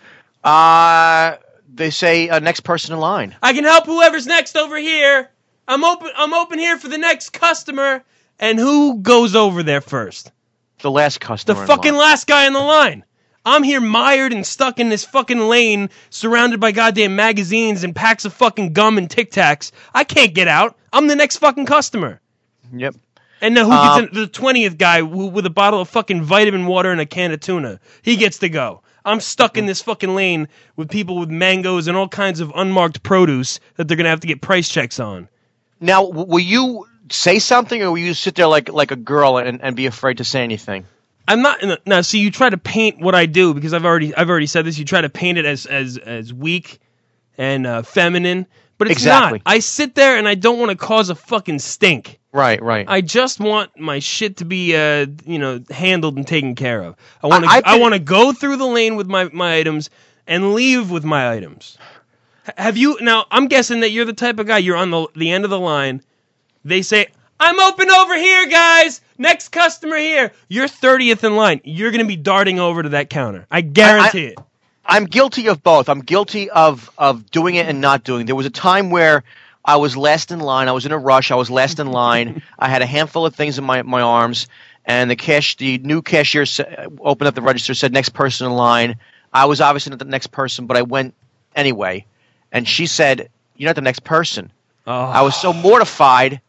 They say, next person in line. I can help whoever's next over here. I'm open here for the next customer. And who goes over there first? The last customer. The fucking last guy in the line. I'm here mired and stuck in this fucking lane, surrounded by goddamn magazines and packs of fucking gum and Tic Tacs. I can't get out. I'm the next fucking customer. Yep. And now who gets in? The 20th guy with a bottle of fucking vitamin water and a can of tuna. He gets to go. I'm stuck in this fucking lane with people with mangoes and all kinds of unmarked produce that they're going to have to get price checks on. Now, will you say something, or will you sit there like a girl and be afraid to say anything? I'm not. Now, see, you try to paint what I do, because I've already said this. You try to paint it as weak and feminine, but it's not. I sit there and I don't want to cause a fucking stink. Right. I just want my shit to be handled and taken care of. I want to go through the lane with my items and leave with my items. Have you? Now, I'm guessing that you're the type of guy. You're on the end of the line. They say, "I'm open over here, guys. Next customer here." You're 30th in line. You're going to be darting over to that counter. I guarantee it. I'm guilty of both. I'm guilty of doing it and not doing it. There was a time where I was last in line. I was in a rush. I was last in line. I had a handful of things in my arms, and the new cashier opened up the register, said next person in line. I was obviously not the next person, but I went anyway. And she said, "You're not the next person." Oh. I was so mortified.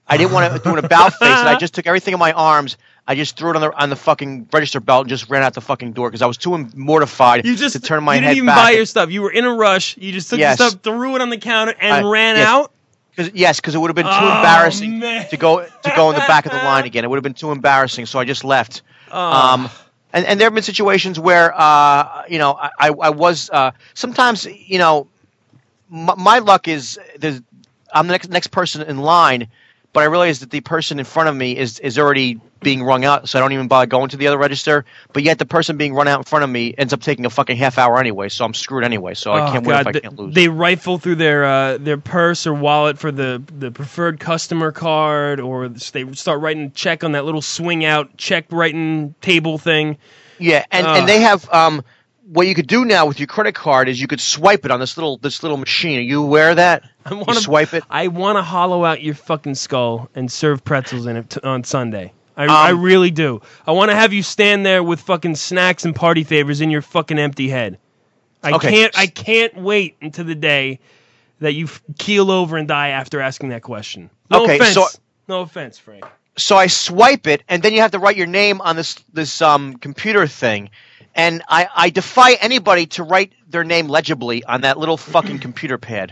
I didn't want to do an about face, and I just took everything in my arms. I just threw it on the fucking register belt and just ran out the fucking door because I was too mortified to turn my head back. You didn't even buy your stuff. You were in a rush. You just took your stuff, threw it on the counter, and ran out? Because it would have been too embarrassing to go in the back of the line again. It would have been too embarrassing, so I just left. And there have been situations where, I was sometimes, my luck is I'm the next person in line, but I realize that the person in front of me is already being rung out, so I don't even bother going to the other register. But yet the person being run out in front of me ends up taking a fucking half hour anyway, so I'm screwed anyway. So I can't win if I can't lose. They rifle through their purse or wallet for the preferred customer card, or they start writing a check on that little swing out check writing table thing. Yeah, and they have what you could do now with your credit card is you could swipe it on this little machine. Are you aware of that? You swipe it. I want to hollow out your fucking skull and serve pretzels in it on Sunday. I really do. I want to have you stand there with fucking snacks and party favors in your fucking empty head. I can't wait until the day that you keel over and die after asking that question. No offense, Frank. So I swipe it, and then you have to write your name on this computer thing. And I defy anybody to write their name legibly on that little fucking computer pad.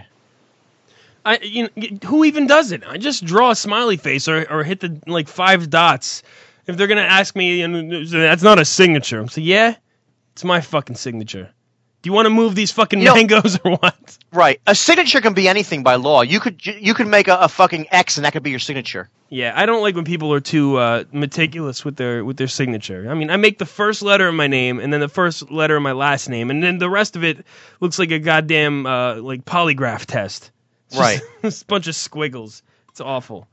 Who even does it? I just draw a smiley face or hit the 5 dots. If they're gonna ask me, that's not a signature. I'm saying, yeah, it's my fucking signature. Do you want to move these fucking mangoes or what? Right. A signature can be anything by law. You could make a fucking X and that could be your signature. Yeah, I don't like when people are too meticulous with their signature. I mean, I make the first letter of my name and then the first letter of my last name, and then the rest of it looks like a goddamn polygraph test. It's right. Just a bunch of squiggles. It's awful.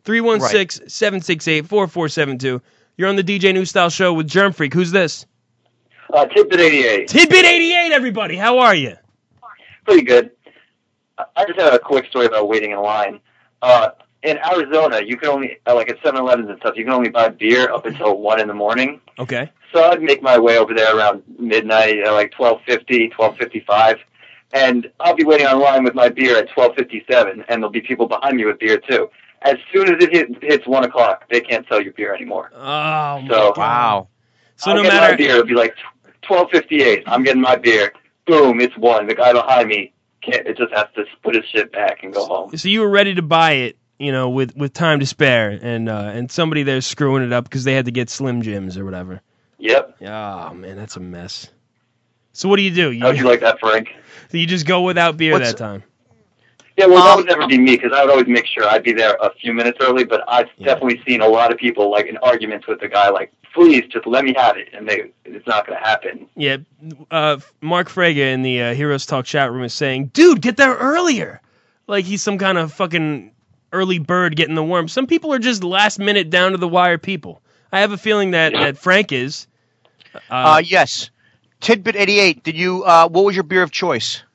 316-768-4472. You're on the DJ New Style Show with Germ Freak. Who's this? Tidbit 88. Tidbit 88, everybody. How are you? Pretty good. I just have a quick story about waiting in line. In Arizona, you can only, at 7-Elevens and stuff, you can only buy beer up until 1 in the morning. Okay. So I'd make my way over there around midnight at 12:50, 12:55. And I'll be waiting online with my beer at 12:57, and there'll be people behind me with beer too. As soon as it hits 1 o'clock, they can't sell you beer anymore. Oh, wow. So I'll no get matter my beer, it'll be 12:58. I'm getting my beer. Boom, it's 1. The guy behind me just has to put his shit back and go home. So you were ready to buy it, with time to spare, and somebody there's screwing it up because they had to get Slim Jims or whatever. Yep. Oh man, that's a mess. So what do you do? How'd you like that, Frank? So you just go without beer that time? Yeah, well, that would never be me, because I would always make sure I'd be there a few minutes early, but I've definitely seen a lot of people, in arguments with the guy, please, just let me have it, and it's not going to happen. Yeah, Mark Frega in the Heroes Talk chat room is saying, dude, get there earlier. Like he's some kind of fucking early bird getting the worm. Some people are just last minute down to the wire people. I have a feeling that Frank is. Yes. Tidbit 88, did you, what was your beer of choice?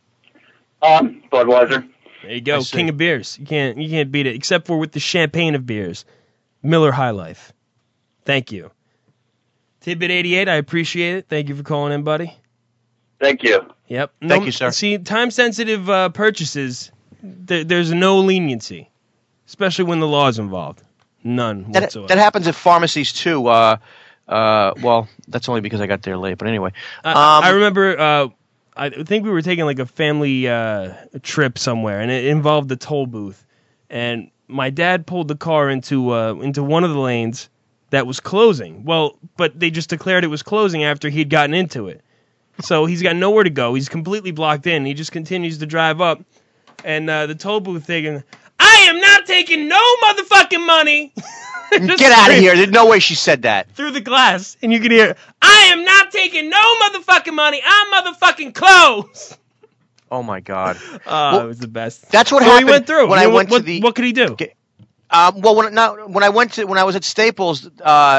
Budweiser. There you go, king of beers. You can't beat it, except for with the champagne of beers. Miller High Life. Thank you. Tidbit 88, I appreciate it. Thank you for calling in, buddy. Thank you. Yep. Thank you, sir. See, time-sensitive purchases, there's no leniency, especially when the law is involved. None whatsoever. That happens at pharmacies, too. Well, that's only because I got there late, but anyway. I remember... I think we were taking a family trip somewhere, and it involved the toll booth. And my dad pulled the car into one of the lanes that was closing. Well, but they just declared it was closing after he'd gotten into it. So he's got nowhere to go. He's completely blocked in. He just continues to drive up, and the toll booth thinking, "I am not taking no motherfucking money." Get out of here. There's no way she said that. Through the glass, and you can hear, "I am not taking no motherfucking money. I'm motherfucking closed." Oh, my God. It was the best. That's what happened he went through. when I went to the... What could he do? Well, when I was at Staples,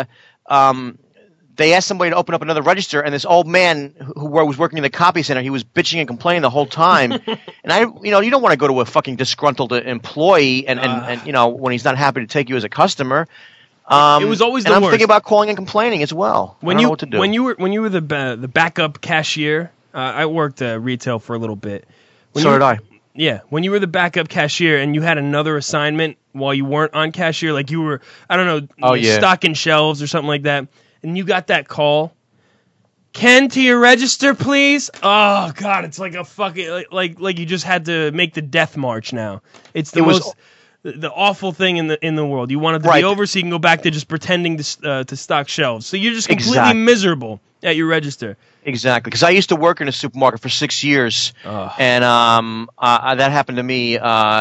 they asked somebody to open up another register, and this old man who was working in the copy center, he was bitching and complaining the whole time. And you don't want to go to a fucking disgruntled employee and when he's not happy to take you as a customer. It was always the worst. worst. thinking about calling and complaining as well. I don't know what to do. When you were the backup cashier, I worked retail for a little bit. So did I. Yeah, when you were the backup cashier and you had another assignment while you weren't on cashier, like you were, I don't know, stocking shelves or something like that, and you got that call, Ken, to your register, please. Oh God, it's like a fucking like you just had to make the death march now. It's the awful thing in the world. You wanted to be over so you can go back to just pretending to stock shelves. So you're just completely miserable at your register. Exactly, because I used to work in a supermarket for 6 years, and that happened to me.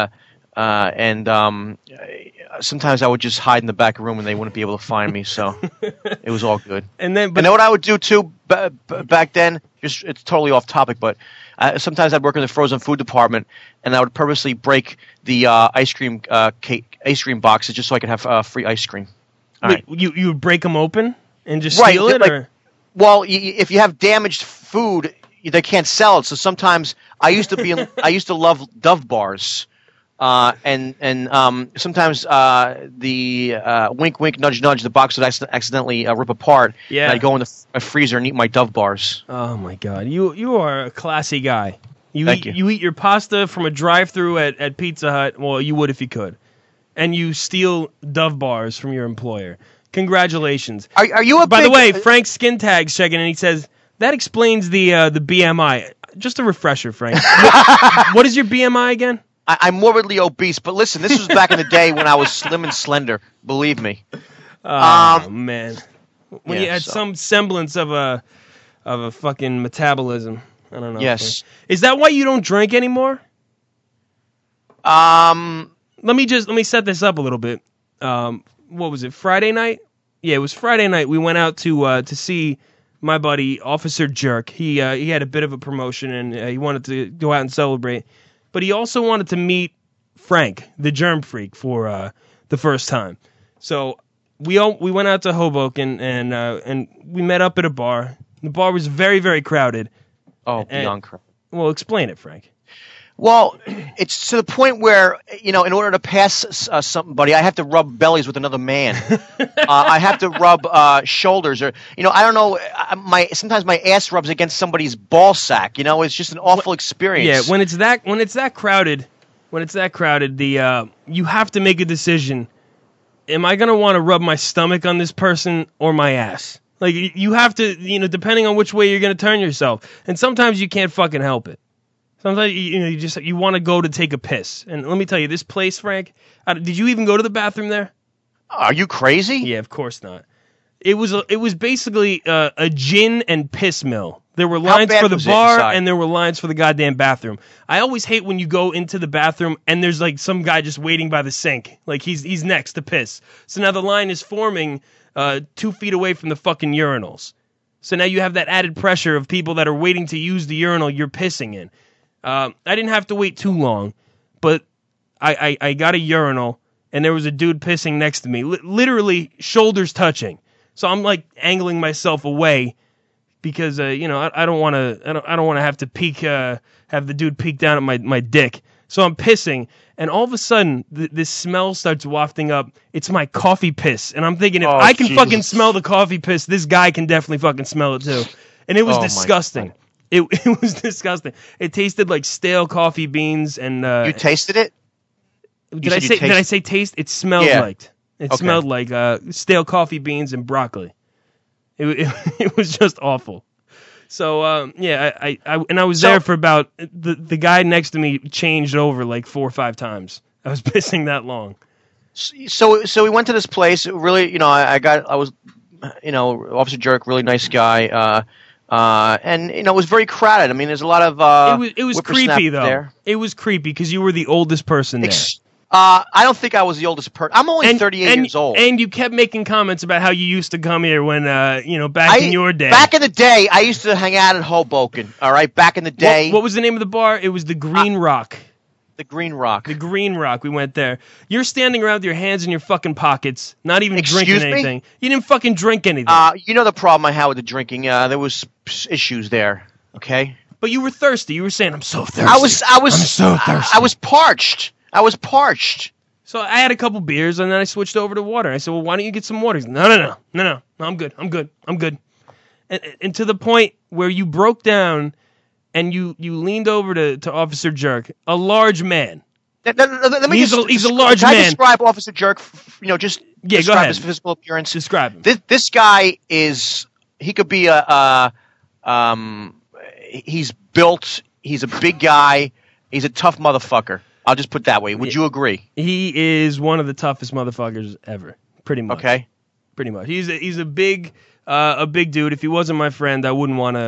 Sometimes I would just hide in the back room and they wouldn't be able to find me. So it was all good. And then what I would do too back then, it's totally off topic, but sometimes I'd work in the frozen food department, and I would purposely break the ice cream boxes just so I could have free ice cream. Wait, you would break them open and just steal it, or? Well, if you have damaged food, they can't sell it. So sometimes I used to love Dove bars, and sometimes the wink wink nudge nudge, the box would accidentally rip apart. Yeah, and I'd go in the freezer and eat my Dove bars. Oh my God, you are a classy guy. You eat your pasta from a drive-through at Pizza Hut. Well, you would if you could, and you steal Dove bars from your employer. Congratulations. Are you By the way, Frank Skin Tag's checking in. He says that explains the BMI. Just a refresher, Frank. What is your BMI again? I'm morbidly obese, but listen, this was back in the day when I was slim and slender. Believe me. Oh man, when you had some semblance of a fucking metabolism. I don't know. Yes. Is that why you don't drink anymore? Let me set this up a little bit. What was it, Friday night? Yeah, it was Friday night. We went out to see my buddy, Officer Jerk. He had a bit of a promotion, and he wanted to go out and celebrate. But he also wanted to meet Frank, the germ freak, for the first time. So we went out to Hoboken, and we met up at a bar. The bar was very, very crowded. Oh, beyond crowded. Well, explain it, Frank. Well, it's to the point where, in order to pass somebody, I have to rub bellies with another man. I have to rub shoulders, or I don't know. Sometimes my ass rubs against somebody's ball sack. It's just an awful experience. Yeah, when it's that crowded, you have to make a decision. Am I gonna want to rub my stomach on this person or my ass? Like you have to, depending on which way you're gonna turn yourself. And sometimes you can't fucking help it. Sometimes you want to go to take a piss, and let me tell you, this place, Frank. Did you even go to the bathroom there? Are you crazy? Yeah, of course not. It was basically a gin and piss mill. There were lines for the bar, and there were lines for the goddamn bathroom. I always hate when you go into the bathroom and there's like some guy just waiting by the sink, like he's next to piss. So now the line is forming 2 feet away from the fucking urinals. So now you have that added pressure of people that are waiting to use the urinal you're pissing in. I didn't have to wait too long, but I got a urinal, and there was a dude pissing next to me, literally shoulders touching. So I'm like angling myself away because I don't want to have to peek, have the dude peek down at my dick. So I'm pissing, and all of a sudden this smell starts wafting up. It's my coffee piss, and I'm thinking if I can fucking smell the coffee piss, this guy can definitely fucking smell it too. And it was disgusting. It was disgusting. It tasted like stale coffee beans, and you tasted it. Did I say taste? It smelled like smelled like stale coffee beans and broccoli. It was just awful. So I was there for about the guy next to me changed over like 4 or 5 times. I was pissing that long. So we went to this place. Really, I was Officer Jerk, really nice guy. And it was very crowded. I mean, there's a lot of it was creepy though. There. It was creepy because you were the oldest person there. I don't think I was the oldest person. I'm only 38 years old. And you kept making comments about how you used to come here when back in your day. Back in the day, I used to hang out at Hoboken. All right, back in the day. What was the name of the bar? It was the Green Rock. The Green Rock. The Green Rock. We went there. You're standing around with your hands in your fucking pockets, not even drinking anything. You didn't fucking drink anything. You know the problem I had with the drinking. There was issues there. Okay. But you were thirsty. You were saying, "I'm so thirsty." I was I'm so thirsty. I was parched. So I had a couple beers, and then I switched over to water. I said, "Well, why don't you get some water?" He's like, No, I'm good. And to the point where you broke down and you leaned over to Officer Jerk, a large man. Let me he's a large can man. I describe Officer Jerk? Just go describe ahead. his physical appearance. Describe him. This guy is. He could be he's built. He's a big guy. He's a tough motherfucker. I'll just put it that way. Would you agree? He is one of the toughest motherfuckers ever. Pretty much. Okay. Pretty much. He's a big dude. If he wasn't my friend, I wouldn't want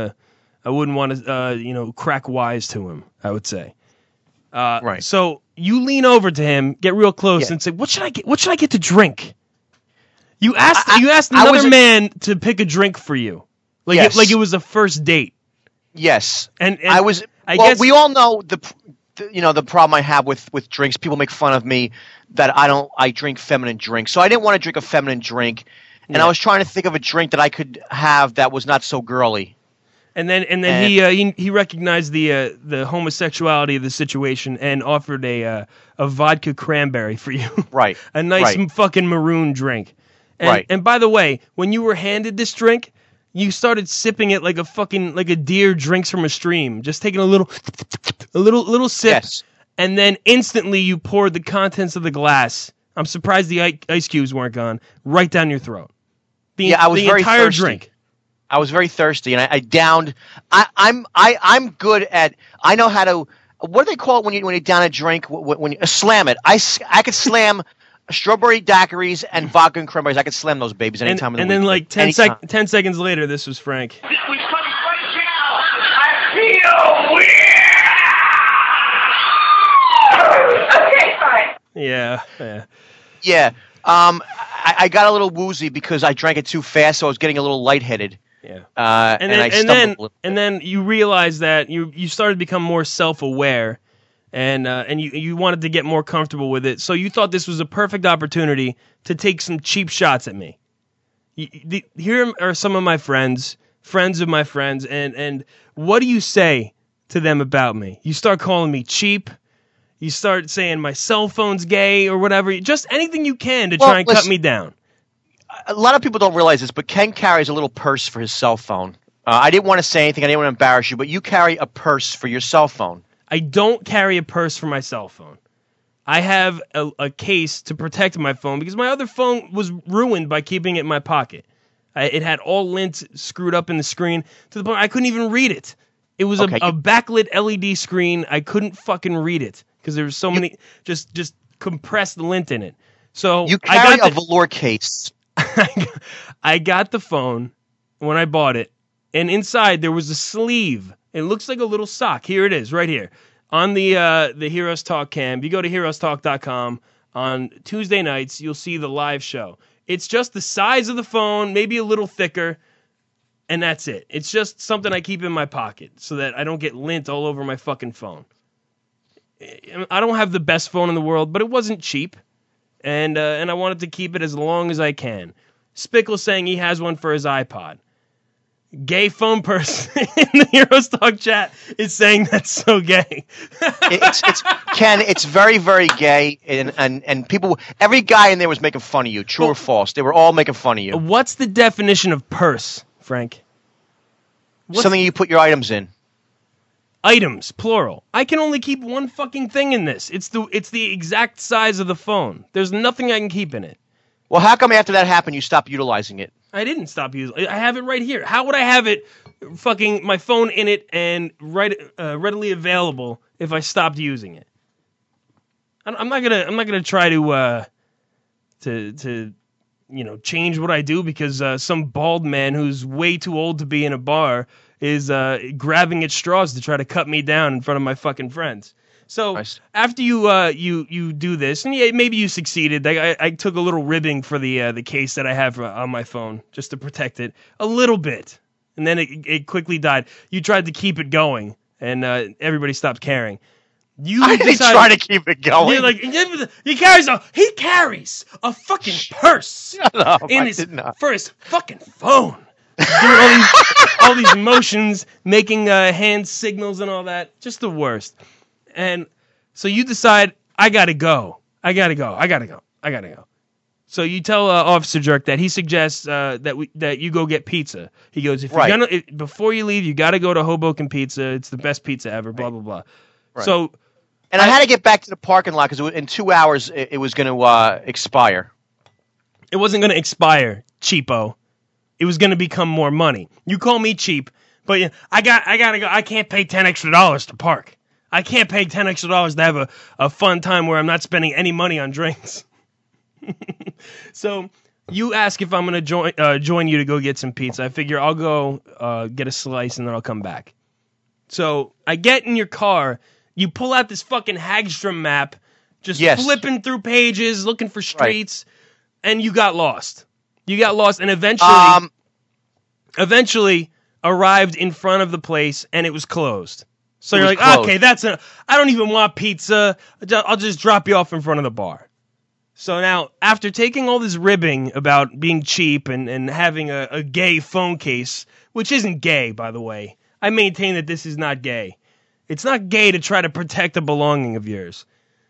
to crack wise to him. I would say. Right. So you lean over to him, get real close, and say, "What should I get? What should I get to drink?" You asked another man to pick a drink for you, like it was a first date. Yes. And I guess we all know the problem I have with drinks. People make fun of me that I drink feminine drinks. So I didn't want to drink a feminine drink, and I was trying to think of a drink that I could have that was not so girly. And then he recognized the homosexuality of the situation and offered a vodka cranberry for you. Right. A nice fucking maroon drink. And, and by the way, when you were handed this drink, you started sipping it like a deer drinks from a stream, just taking a little sip. Yes. And then instantly you poured the contents of the glass. I'm surprised the ice cubes weren't gone right down your throat. I was very entire thirsty. drink. I was very thirsty, and I downed. I'm good at. I know how to. What do they call it when you down a drink? When you slam it. I could slam strawberry daiquiris and vodka and cranberries. I could slam those babies anytime. And then like 10 seconds later, this was Frank. I feel weird. Okay, fine. Yeah. I got a little woozy because I drank it too fast, so I was getting a little lightheaded. Yeah. And then you realized that you started to become more self-aware, and you wanted to get more comfortable with it. So you thought this was a perfect opportunity to take some cheap shots at me. Here are some of my friends of my friends, and what do you say to them about me? You start calling me cheap. You start saying my cell phone's gay or whatever. Just anything you can to try and cut me down. A lot of people don't realize this, but Ken carries a little purse for his cell phone. I didn't want to say anything. I didn't want to embarrass you, but you carry a purse for your cell phone. I don't carry a purse for my cell phone. I have a case to protect my phone because my other phone was ruined by keeping it in my pocket. It had all lint screwed up in the screen to the point I couldn't even read it. It was a backlit LED screen. I couldn't fucking read it because there was so many just compressed lint in it. So you carry a velour case. I got the phone when I bought it, and inside there was a sleeve. It looks like a little sock. Here it is, right here on the Heroes Talk cam. If you go to heroestalk.com on Tuesday nights, you'll see the live show. It's just the size of the phone, maybe a little thicker, and that's it. It's just something I keep in my pocket so that I don't get lint all over my fucking phone. I don't have the best phone in the world, but it wasn't cheap. And I wanted to keep it as long as I can. Spickle's saying he has one for his iPod. Gay phone person in the Heroes Talk chat is saying that's so gay. Ken, it's very, very gay, and people, every guy in there was making fun of you, true or false. They were all making fun of you. What's the definition of purse, Frank? Something you put your items in. Items, plural. I can only keep one fucking thing in this. It's the exact size of the phone. There's nothing I can keep in it. Well, how come after that happened you stopped utilizing it? I didn't stop using it. I have it right here. How would I have it, fucking my phone in it and readily available if I stopped using it? I'm not gonna try to change what I do because some bald man who's way too old to be in a bar is grabbing at straws to try to cut me down in front of my fucking friends. So after you do this, and maybe you succeeded. I took a little ribbing for the case that I have on my phone just to protect it a little bit, and then it quickly died. You tried to keep it going, and everybody stopped caring. I didn't try to keep it going. You're like, he carries a fucking purse for his fucking phone. Doing all these motions, making hand signals and all that. Just the worst. And so you decide, I gotta go. So you tell Officer Jerk that he suggests that you go get pizza. He goes, if you're gonna before you leave, you got to go to Hoboken Pizza. It's the best pizza ever. Blah blah blah. Right. So, and I had to get back to the parking lot because in 2 hours it was going to expire. It wasn't going to expire, cheapo. It was going to become more money. You call me cheap, but I gotta go. I can't pay $10 extra to park. I can't pay $10 extra to have a fun time where I'm not spending any money on drinks. So you ask if I'm going to join you to go get some pizza. I figure I'll go get a slice and then I'll come back. So I get in your car. You pull out this fucking Hagstrom map, just flipping through pages, looking for streets, and you got lost. You got lost and eventually arrived in front of the place and it was closed. So you're like, okay, I don't even want pizza. I'll just drop you off in front of the bar. So now, after taking all this ribbing about being cheap and having a gay phone case, which isn't gay, by the way, I maintain that this is not gay. It's not gay to try to protect a belonging of yours.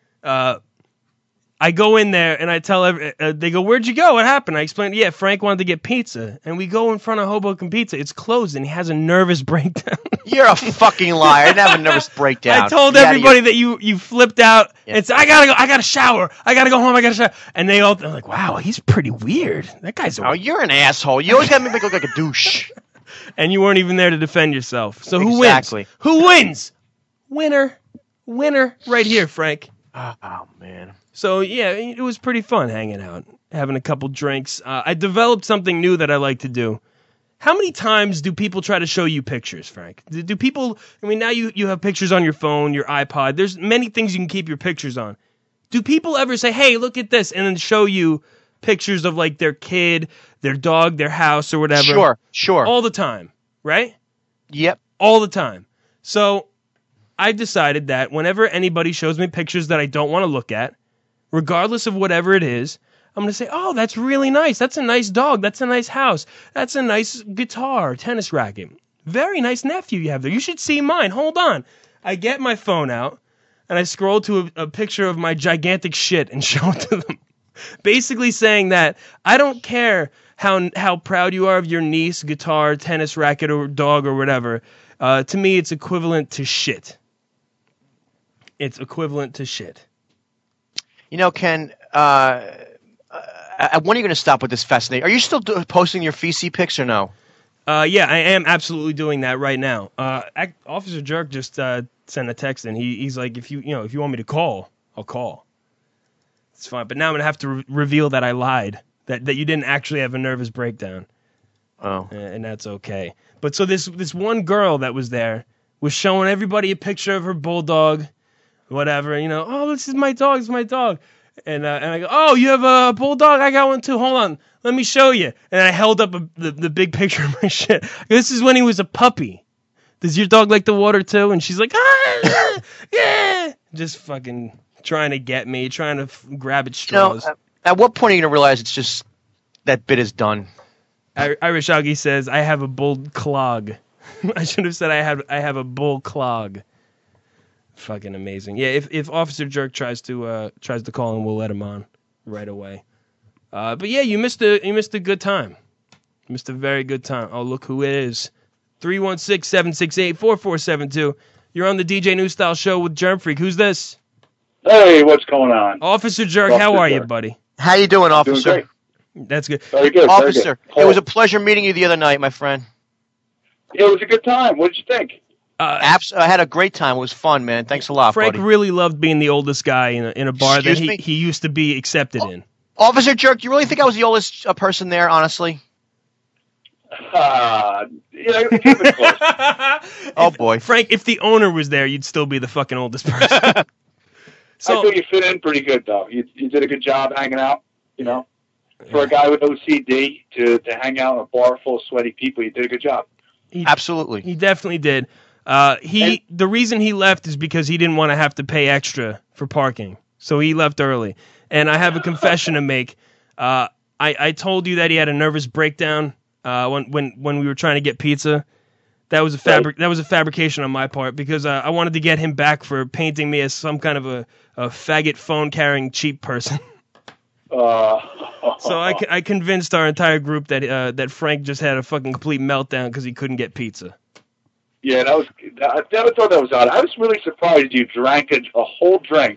I go in there and I tell they go, where'd you go? What happened? I explained, Frank wanted to get pizza. And we go in front of Hoboken Pizza. It's closed and he has a nervous breakdown. You're a fucking liar. I didn't have a nervous breakdown. I told everybody that you flipped out. Yeah. And said, I gotta go. I gotta shower. I gotta go home. I gotta shower. And they're like, wow, he's pretty weird. That guy's you're an asshole. You always gotta make me look like a douche. And you weren't even there to defend yourself. So who wins? Who wins? Winner. Winner right here, Frank. Oh, man. So, yeah, it was pretty fun hanging out, having a couple drinks. I developed something new that I like to do. How many times do people try to show you pictures, Frank? Do people, now you have pictures on your phone, your iPod. There's many things you can keep your pictures on. Do people ever say, hey, look at this, and then show you pictures of, like, their kid, their dog, their house, or whatever? Sure. All the time, right? Yep. All the time. So I've decided that whenever anybody shows me pictures that I don't want to look at, regardless of whatever it is, I'm going to say, oh, that's really nice. That's a nice dog. That's a nice house. That's a nice guitar, tennis racket. Very nice nephew you have there. You should see mine. Hold on. I get my phone out, and I scroll to a picture of my gigantic shit and show it to them. Basically saying that I don't care how proud you are of your niece, guitar, tennis racket, or dog, or whatever. To me, it's equivalent to shit. It's equivalent to shit. Ken, when are you going to stop with this fascination? Are you still posting your feces pics or no? Yeah, I am absolutely doing that right now. Officer Jerk just sent a text in. He's like, if you want me to call, I'll call. It's fine. But now I'm going to have to reveal that I lied, that you didn't actually have a nervous breakdown. Oh. And that's okay. But so this one girl that was there was showing everybody a picture of her bulldog, whatever, oh, this is my dog, And I go, oh, you have a bulldog? I got one too. Hold on, let me show you. And I held up the big picture of my shit. This is when he was a puppy. Does your dog like the water too? And she's like, yeah. Just fucking trying to get me, trying to grab at straws. At what point are you going to realize it's just that bit is done? Irish Augie says, I have a bull clog. I should have said I have a bull clog. Fucking amazing. Yeah, if Officer Jerk tries to call in, we'll let him on right away. But yeah, you missed a good time. You missed a very good time. Oh, look who it is. 316-768-4472. You're on the DJ New Style Show with Germ Freak. Who's this? Hey, what's going on? Officer Jerk, how are you, buddy? How you doing, Officer? Doing great. That's good. Very good. Officer, very good. It was a pleasure meeting you the other night, my friend. Yeah, it was a good time. What did you think? I had a great time. It was fun, man. Thanks a lot, Frank buddy. really loved being the oldest guy in a bar that he used to be accepted in. Officer Jerk, you really think I was the oldest person there, honestly? Keep it close. Oh, boy. Frank, if the owner was there, you'd still be the fucking oldest person. So, I think you fit in pretty good, though. You did a good job hanging out, For a guy with OCD to hang out in a bar full of sweaty people, you did a good job. Absolutely. He definitely did. The reason he left is because he didn't want to have to pay extra for parking. So he left early. And I have a confession to make. I told you that he had a nervous breakdown when we were trying to get pizza. That was a fabrication on my part because I wanted to get him back for painting me as some kind of a faggot phone carrying cheap person. So I convinced our entire group that Frank just had a fucking complete meltdown because he couldn't get pizza. Yeah, I thought that was odd. I was really surprised you drank a whole drink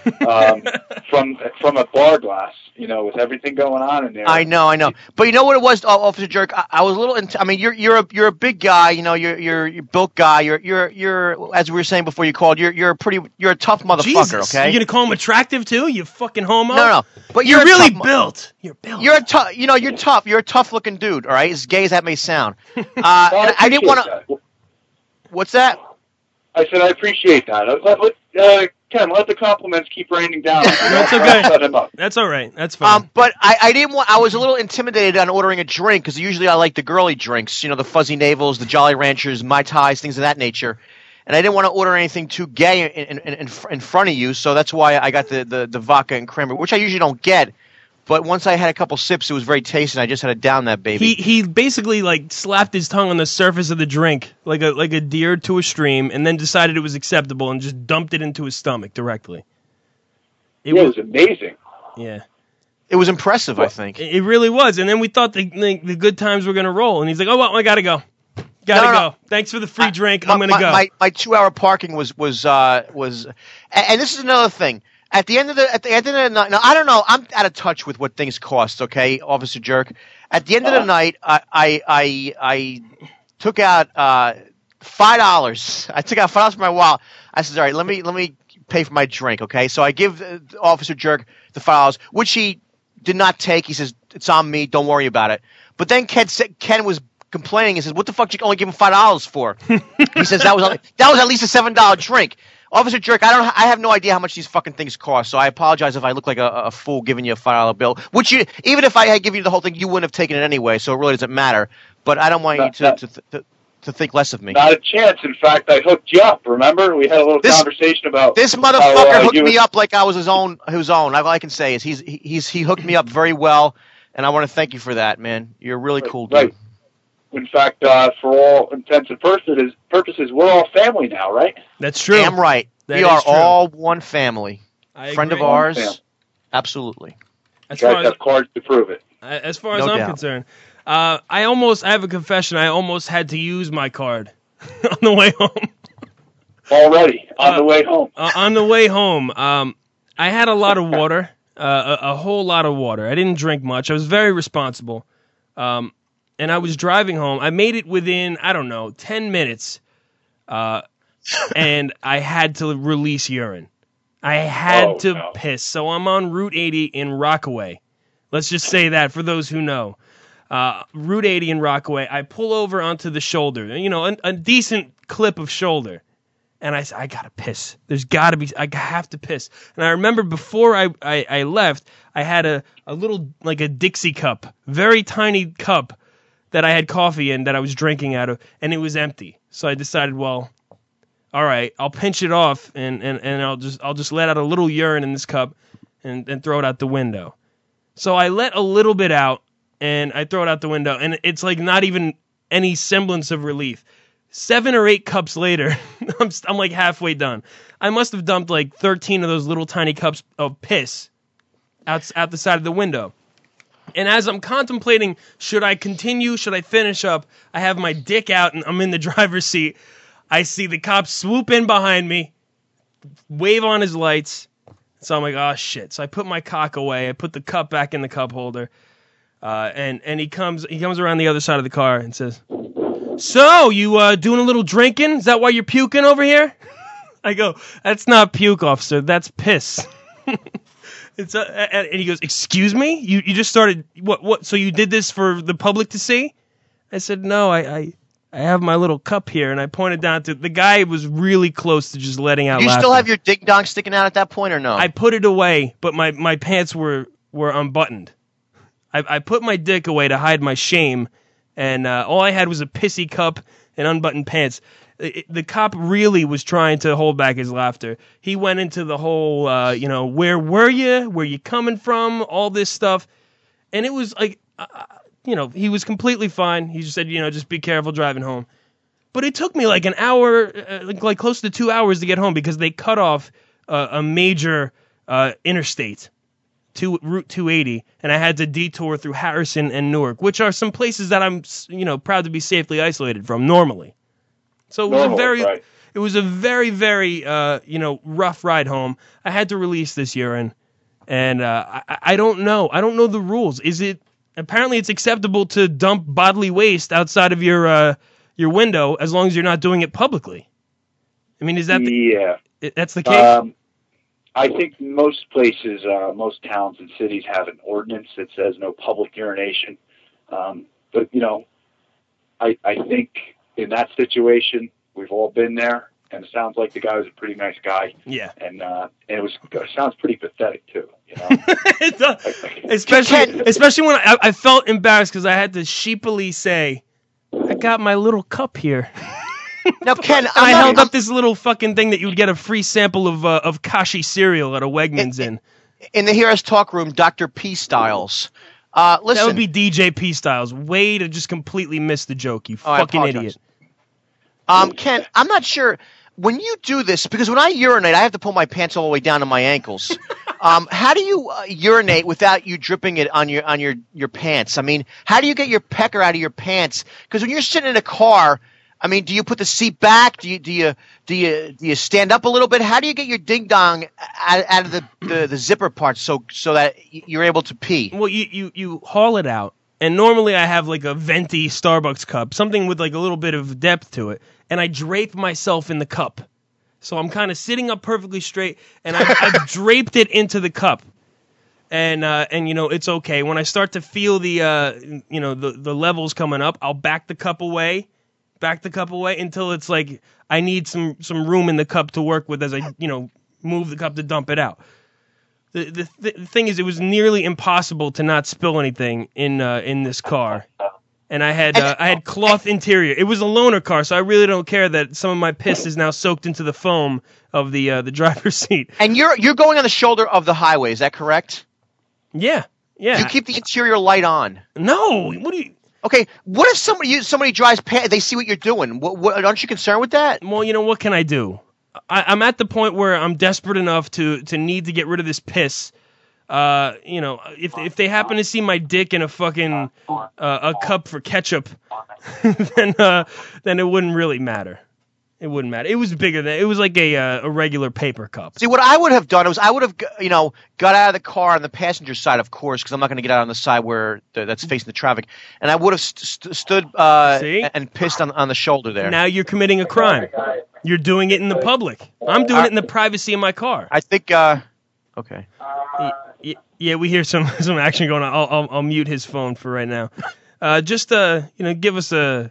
from a bar glass, with everything going on in there. I know. But you know what it was, Officer Jerk? I was a little. I mean, you're a big guy. You're a built guy. You're as we were saying before you called. You're a tough motherfucker. Jesus, okay. You gonna call him attractive too? You fucking homo. No. But you're really built. You're built. You're tough. You're tough. You're a tough looking dude. All right, as gay as that may sound. I didn't want to. What's that? I said I appreciate that. Ken, let the compliments keep raining down. That's okay. That's all right. That's fine. But I didn't want. I was a little intimidated on ordering a drink because usually I like the girly drinks. The Fuzzy Navels, the Jolly Ranchers, Mai Tais, things of that nature. And I didn't want to order anything too gay in front of you, so that's why I got the vodka and cranberry, which I usually don't get. But once I had a couple sips, it was very tasty, and I just had to down that baby. He basically slapped his tongue on the surface of the drink like a deer to a stream, and then decided it was acceptable and just dumped it into his stomach directly. It was amazing. Yeah. It was impressive, I think. It really was, and then we thought the good times were going to roll, and he's like, oh, well, I got to go. Gotta go. Thanks for the free drink. I'm going to go. My 2-hour parking was and this is another thing. At the end of the night, now I don't know. I'm out of touch with what things cost. Okay, Officer Jerk. At the end of the night, I took out $5. I took out $5 from my wallet. I said, "All right, let me pay for my drink." Okay, so I give Officer Jerk the $5, which he did not take. He says, "It's on me. Don't worry about it." But then Ken was complaining. He says, "What the fuck did you only give him $5 for?" He says that was at least a $7 drink. Officer Jerk, I have no idea how much these fucking things cost, so I apologize if I look like a fool giving you a $5 bill. Which even if I had given you the whole thing, you wouldn't have taken it anyway, so it really doesn't matter. But I don't want you to think less of me. Not a chance. In fact, I hooked you up. Remember, we had a little conversation about this motherfucker hooked me up like I was his own. All I can say is he hooked me up very well, and I want to thank you for that, man. You're a really cool dude. Right. In fact, for all intents and purposes, we're all family now, right? That's true. Damn right. We are all one family. Friend of ours. Family. Absolutely. You guys have cards to prove it. As far as I'm concerned, I have a confession. I almost had to use my card on the way home. Already on the way home. On the way home, I had a lot of water, a whole lot of water. I didn't drink much. I was very responsible. And I was driving home. I made it within, 10 minutes, and I had to release urine. I had to piss. So I'm on Route 80 in Rockaway. Let's just say that for those who know. Route 80 in Rockaway. I pull over onto the shoulder, a decent clip of shoulder. And I said, I gotta piss. I have to piss. And I remember before I left, I had a little, like a Dixie cup, very tiny cup, that I had coffee in that I was drinking out of, and it was empty. So I decided, well, all right, I'll pinch it off and I'll just let out a little urine in this cup and throw it out the window. So I let a little bit out and I throw it out the window, and it's like not even any semblance of relief. 7 or 8 cups later, I'm like halfway done. I must have dumped like 13 of those little tiny cups of piss out the side of the window. And as I'm contemplating, should I continue, should I finish up, I have my dick out and I'm in the driver's seat. I see the cop swoop in behind me, wave on his lights. So I'm like, oh shit. So I put my cock away. I put the cup back in the cup holder. And he comes around the other side of the car and says, so, you doing a little drinking? Is that why you're puking over here? I go, that's not puke, officer. That's piss. And he goes, excuse me? You just started, what? So you did this for the public to see? I said, no, I have my little cup here. And I pointed down to, the guy was really close to just letting out laughter. You still have your ding dong sticking out at that point or no? I put it away, but my pants were unbuttoned. I put my dick away to hide my shame, and all I had was a pissy cup and unbuttoned pants. The cop really was trying to hold back his laughter. He went into the whole, where were you? Where you coming from? All this stuff. And it was like, he was completely fine. He just said, just be careful driving home. But it took me like an hour, like close to 2 hours to get home because they cut off a major interstate Route 280, and I had to detour through Harrison and Newark, which are some places that I'm, proud to be safely isolated from normally. So it was a very, very, rough ride home. I had to release this urine, and I don't know. I don't know the rules. Apparently it's acceptable to dump bodily waste outside of your window as long as you're not doing it publicly. I mean, is that that's the case? I think most places, most towns and cities have an ordinance that says no public urination. But, I think in that situation, we've all been there, and it sounds like the guy was a pretty nice guy. Yeah. And it sounds pretty pathetic, too. It does. Especially when I felt embarrassed because I had to sheepily say, I got my little cup here. Now, Ken, I held up this little fucking thing that you would get a free sample of Kashi cereal at a Wegmans in the Hear Us Talk room, Dr. P. Styles. Listen, that would be DJ P. Styles. Way to just completely miss the joke, you fucking idiot. Ken, I'm not sure when you do this, because when I urinate, I have to pull my pants all the way down to my ankles. How do you urinate without you dripping it on your pants? I mean, how do you get your pecker out of your pants? Because when you're sitting in a car, I mean, do you put the seat back? Do you stand up a little bit? How do you get your ding dong out of the zipper part so that you're able to pee? Well, you haul it out, and normally I have like a venti Starbucks cup, something with like a little bit of depth to it, and I drape myself in the cup. So I'm kind of sitting up perfectly straight, and I've draped it into the cup. And it's okay. When I start to feel the levels coming up, I'll back the cup away until it's like I need some room in the cup to work with as I move the cup to dump it out. The thing is, it was nearly impossible to not spill anything in this car, and I had cloth interior. It was a loaner car, so I really don't care that some of my piss is now soaked into the foam of the driver's seat. And you're going on the shoulder of the highway, is that correct? Yeah. You keep the interior light on. No, what do you? Okay, what if somebody drives past, they see what you're doing? What, aren't you concerned with that? Well, what can I do? I'm at the point where I'm desperate enough to need to get rid of this piss. If they happen to see my dick in a fucking a cup for ketchup, then it wouldn't really matter. It wouldn't matter. It was bigger than it was like a regular paper cup. See, what I would have done was I would have got out of the car on the passenger side, of course, because I'm not going to get out on the side where that's facing the traffic, and I would have stood and pissed on the shoulder there. Now you're committing a crime. You're doing it in the public. I'm doing it in the privacy of my car. I think. Okay. Yeah, we hear some action going on. I'll mute his phone for right now. Just give us a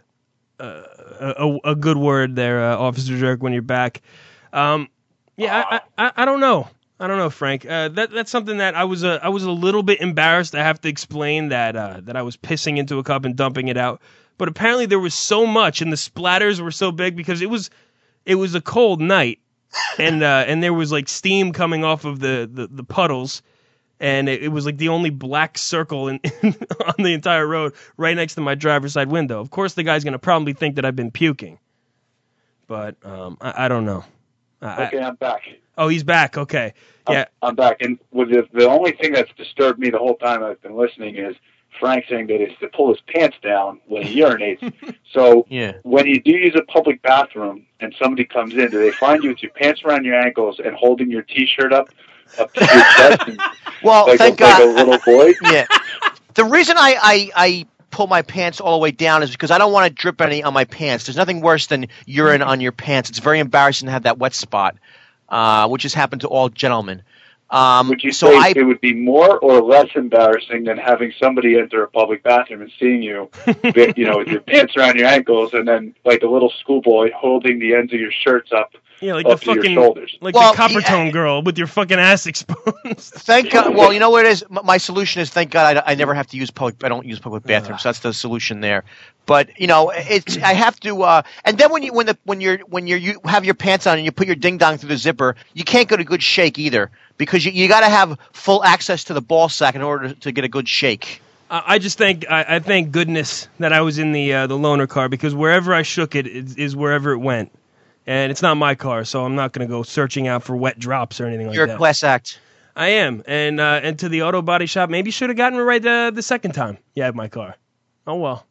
good word there, Officer Jerk, when you're back. I don't know. I don't know, Frank. That's something that I was a little bit embarrassed. I have to explain that I was pissing into a cup and dumping it out. But apparently there was so much, and the splatters were so big because it was a cold night, and there was like steam coming off of the puddles. And it was like the only black circle on the entire road right next to my driver's side window. Of course, the guy's going to probably think that I've been puking. But I don't know. Okay, I'm back. Oh, he's back. Okay. Yeah. I'm back. And the only thing that's disturbed me the whole time I've been listening is Frank saying that it's to pull his pants down when he urinates. So when you do use a public bathroom and somebody comes in, do they find you with your pants around your ankles and holding your T-shirt up to your chest? And, well, thank God. Like a little boy? Yeah. The reason I pull my pants all the way down is because I don't want to drip any on my pants. There's nothing worse than urine on your pants. It's very embarrassing to have that wet spot, which has happened to all gentlemen. Would you say it would be more or less embarrassing than having somebody enter a public bathroom and seeing you, with your pants around your ankles and then like a little schoolboy holding the ends of your shirts up? Yeah, like up the to fucking, your shoulders. like the Coppertone girl with your fucking ass exposed. Thank God. Well, you know what it is? My solution is thank God I never have to use public. I don't use public bathrooms. So that's the solution there. But it's I have to. And then when you have your pants on and you put your ding dong through the zipper, you can't get a good shake either because you got to have full access to the ball sack in order to get a good shake. I just I thank goodness that I was in the loaner car because wherever I shook it is wherever it went. And it's not my car, so I'm not going to go searching out for wet drops or anything like that. You're a class act. I am, and to the auto body shop. Maybe you should have gotten it right the second time you had my car. Oh well.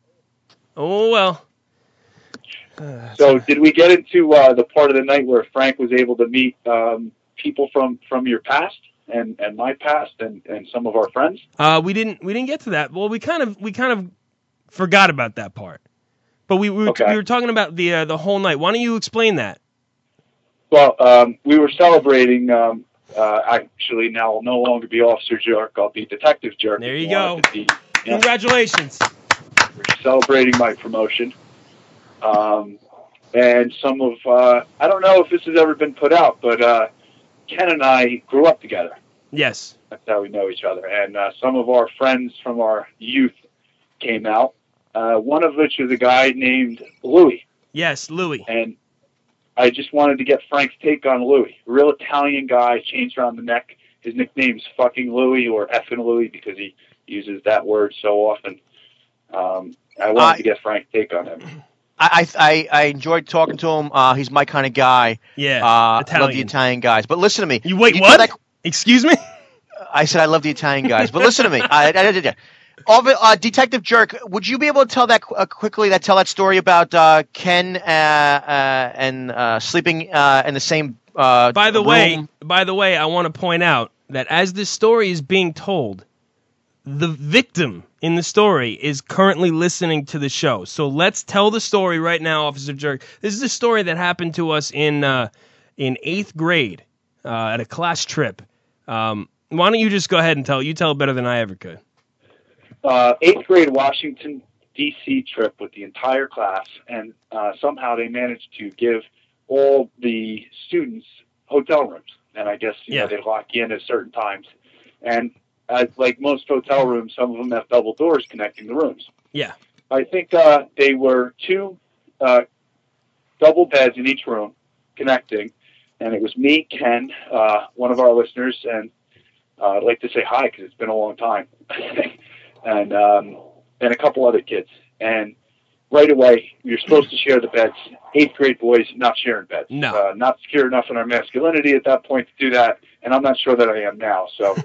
So did we get into the part of the night where Frank was able to meet people from your past and my past and some of our friends? We didn't get to that. Well, we kind of forgot about that part. But we were talking about the whole night. Why don't you explain that? Well, we were celebrating. Actually, now I'll no longer be Officer Jerk. I'll be Detective Jerk. There you go. Congratulations. We're celebrating my promotion. And some of, I don't know if this has ever been put out, but Ken and I grew up together. Yes. That's how we know each other. And some of our friends from our youth came out, one of which is a guy named Louie. Yes, Louie. And I just wanted to get Frank's take on Louie. Real Italian guy, chains around the neck. His nickname's fucking Louie or effing Louie because he uses that word so often. I wanted to get Frank's take on him. I enjoyed talking to him. He's my kind of guy. Yeah, I love the Italian guys. But listen to me. What? Excuse me? I said I love the Italian guys. But listen to me. Detective Jerk, would you be able to tell that quickly? Tell that story about Ken and sleeping in the same By the room? way, I want to point out that as this story is being told, the victim in the story is currently listening to the show. So let's tell the story right now, Officer Jerk. This is a story that happened to us in 8th grade at a class trip. Why don't you just go ahead and tell it better than I ever could. 8th grade Washington, D.C. trip with the entire class, and somehow they managed to give all the students hotel rooms. And I guess they lock you in at certain times. And like most hotel rooms, some of them have double doors connecting the rooms. Yeah. I think they were 2 double beds in each room connecting, and it was me, Ken, one of our listeners, and I'd like to say hi because it's been a long time, and a couple other kids. And right away, you're supposed to share the beds. 8th grade boys not sharing beds. No. Not secure enough in our masculinity at that point to do that, and I'm not sure that I am now. So,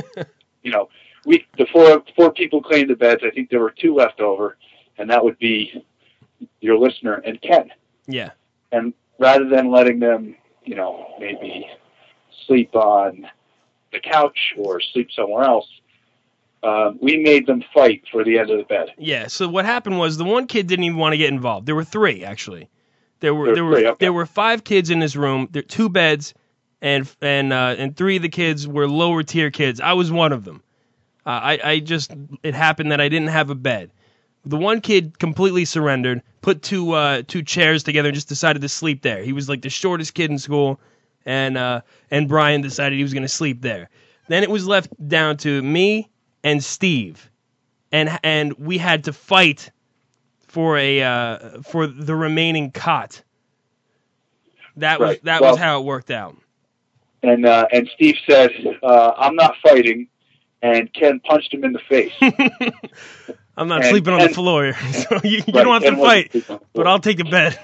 the four people claimed the beds. I think there were 2 left over, and that would be your listener and Ken. Yeah. And rather than letting them, maybe sleep on the couch or sleep somewhere else, we made them fight for the end of the bed. Yeah. So what happened was the one kid didn't even want to get involved. There were 3 actually. There were 5 kids in this room. There 2 beds, and 3 of the kids were lower tier kids. I was one of them. It happened that I didn't have a bed. The one kid completely surrendered, put 2 chairs together, and just decided to sleep there. He was like the shortest kid in school, and Brian decided he was going to sleep there. Then it was left down to me and Steve, and we had to fight for the remaining cot. That was how it worked out. And Steve said, "I'm not fighting," and Ken punched him in the face. I'm not sleeping on the floor, so you don't have to fight, but I'll take a bed.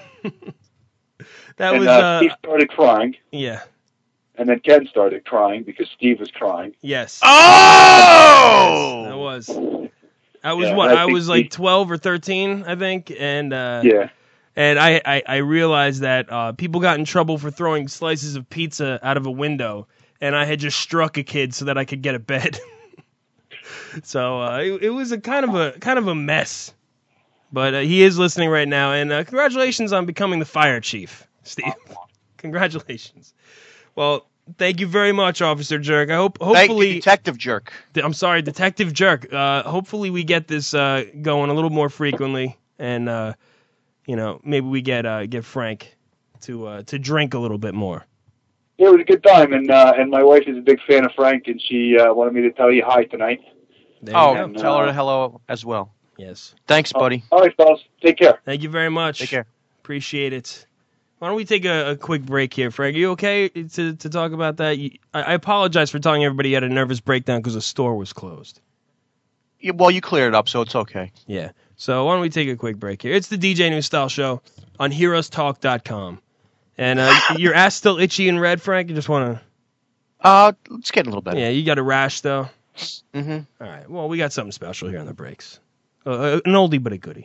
Steve started crying. Yeah. And then Ken started crying because Steve was crying. Yes. Oh! Yes, I was what? I was like 12 or 13, I think, and and I realized that people got in trouble for throwing slices of pizza out of a window, and I had just struck a kid so that I could get a bed. So it was a kind of a mess, but he is listening right now, and congratulations on becoming the fire chief, Steve. Congratulations. Well, thank you very much, Officer Jerk. Hopefully, thank you, Detective Jerk. I'm sorry, Detective Jerk. Hopefully, we get this going a little more frequently, and maybe we get Frank to drink a little bit more. It was a good time, and my wife is a big fan of Frank, and she wanted me to tell you hi tonight. Tell her hello as well. Yes. Thanks, buddy. All right, fellas. Take care. Thank you very much. Take care. Appreciate it. Why don't we take a quick break here, Frank? Are you okay to talk about that? I apologize for telling everybody you had a nervous breakdown because the store was closed. Well, you cleared it up, so it's okay. Yeah. So why don't we take a quick break here? It's the DJ New Style Show on HeroesTalk.com. And your ass still itchy and red, Frank? You just want to... It's getting a little better. Yeah, you got a rash though. Mm-hmm. All right. Well, we got something special here on the breaks. An oldie but a goodie.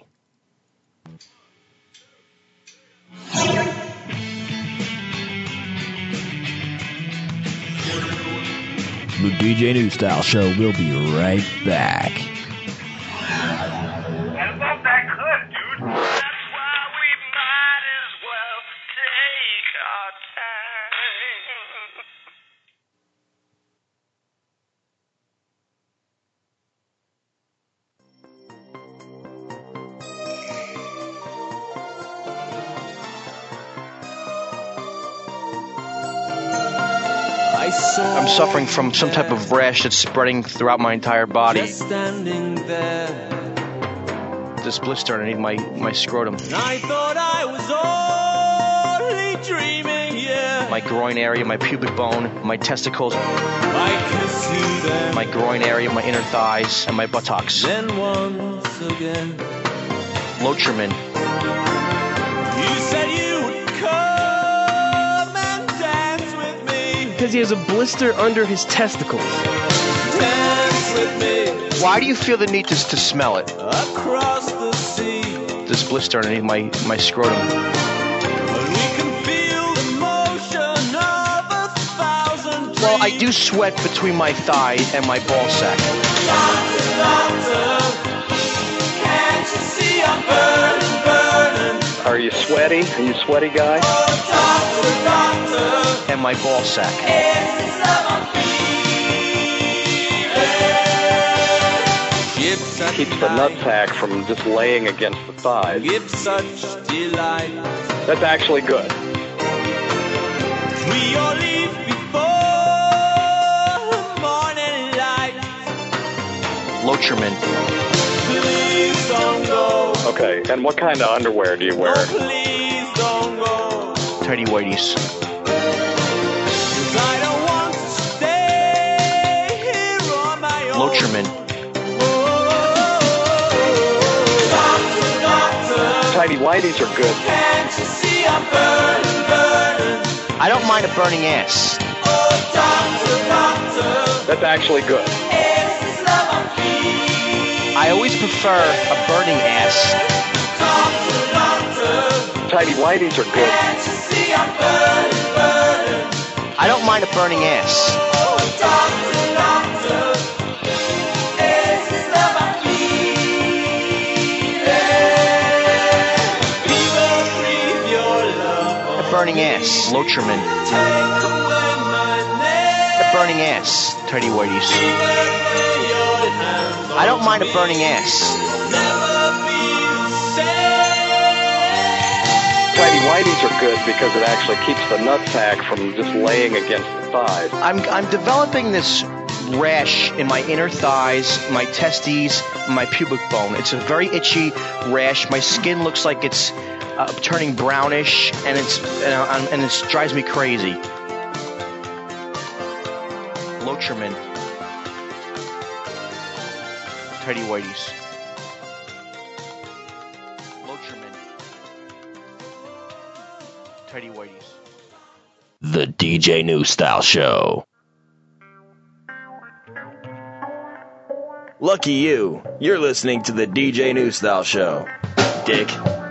The DJ New Style Show will be right back. And not that good, dude. That's why we might as well take our time. I'm suffering from some type of rash that's spreading throughout my entire body. This blister underneath my scrotum. I thought I was only dreaming, yeah. My groin area, my pubic bone, my testicles, I can see them. my groin area, my inner thighs, and my buttocks. Then once again, Lotrimin. you said you would come and dance with me. Because he has a blister under his testicles. Dance with me Why do you feel the need to smell it? across the sea. This blister underneath my scrotum. And we can feel the motion of 1,000 dreams. Well, I do sweat between my thigh and my ball sack. Doctor, can't you see I'm burning, burning? Are you sweaty? Are you a sweaty guy? Oh, doctor, And my ball sack. it's love I'm feeling. Keeps the nutsack from just laying against the thighs. Give such delight. That's actually good. We all leave before morning light. Lotrimin. Please don't go. Okay, and what kind of underwear do you wear? Please don't go. Tidy whities. 'Cause I don't want to stay here on my own. Lotrimin. Tidy whities are good. Can't you see I'm burning, burning? I don't mind a burning ass. Oh, doctor, That's actually good. it's this love I'm feeling. I always prefer a burning ass. Doctor, Tidy whities are good. can't you see I'm burning, burning? I don't mind a burning ass. Oh, doctor, it's this love I'm feeling. We will breathe your love. A burning ass. Lotrimin. Take away my name. A burning ass. Tidy whities. I don't mind a burning ass. Tidy whities are good because it actually keeps the nutsack from just laying against the thighs. I'm developing this rash in my inner thighs, my testes, my pubic bone. It's a very itchy rash. My skin looks like it's turning brownish, and it drives me crazy. Lotrimin. Tidy whities. Lotrimin. Tidy whities. The DJ New Style Show. Lucky you. You're listening to the DJ New Style Show. Dick.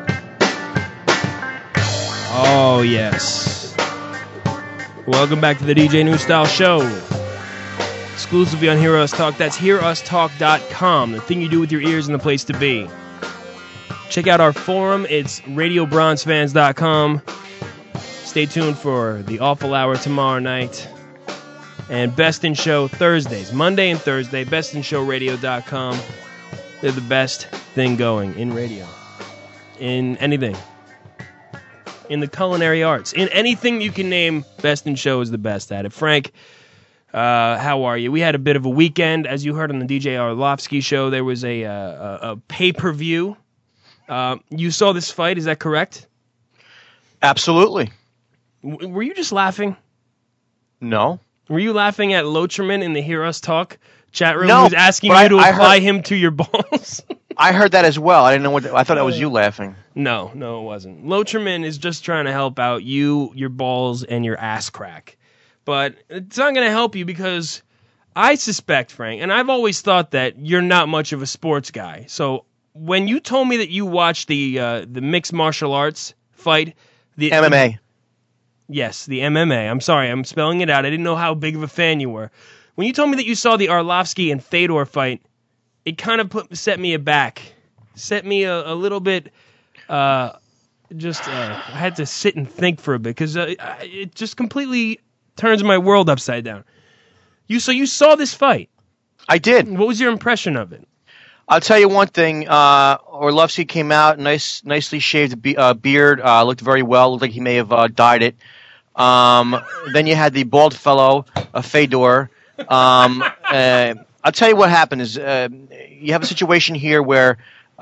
Oh, yes. Welcome back to the DJ New Style Show. Exclusively on Hear Us Talk. That's hearustalk.com. The thing you do with your ears and the place to be. Check out our forum. It's radiobronzefans.com. Stay tuned for the Awful Hour tomorrow night. And Best in Show Thursdays. Monday and Thursday. bestinshowradio.com. They're the best thing going in radio. In anything. In the culinary arts. In anything you can name, Best in Show is the best at it. Frank, how are you? We had a bit of a weekend. As you heard on the DJ Arlovsky show, there was a pay-per-view. You saw this fight, is that correct? Absolutely. Were you just laughing? No. Were you laughing at Lotrimin in the Hear Us Talk chat room? No, who's asking but you to I apply heard- him to your balls? I heard that as well. I didn't know what. I thought that was you laughing. No, it wasn't. Lotrimin is just trying to help out you, your balls, and your ass crack but it's not going to help you because I suspect, Frank, and I've always thought that you're not much of a sports guy. So when you told me that you watched the mixed martial arts fight, the MMA. Yes, the MMA. I'm sorry, I'm spelling it out. I didn't know how big of a fan you were. When you told me that you saw the Arlovsky and Fedor fight, it kind of set me aback. Set me a little bit... I had to sit and think for a bit because it just completely turns my world upside down. So you saw this fight? I did. What was your impression of it? I'll tell you one thing. Arlovsky came out, nicely shaved beard, looked very well. Looked like he may have dyed it. Then you had the bald fellow, Fedor. I'll tell you what happened is you have a situation here where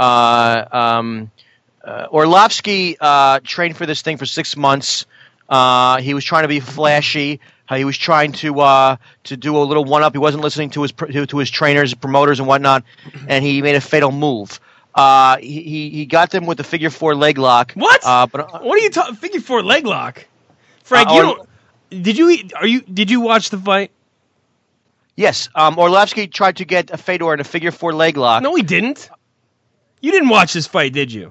Arlovsky trained for this thing for 6 months. He was trying to be flashy. He was trying to do a little one-up. He wasn't listening to his trainers, promoters, and whatnot, and he made a fatal move. He got them with the figure 4 leg lock. What? What are you talking? Figure 4 leg lock? Frank, did you watch the fight? Yes. Arlovsky tried to get a Fedor in a figure 4 leg lock. No, he didn't. You didn't watch this fight, did you?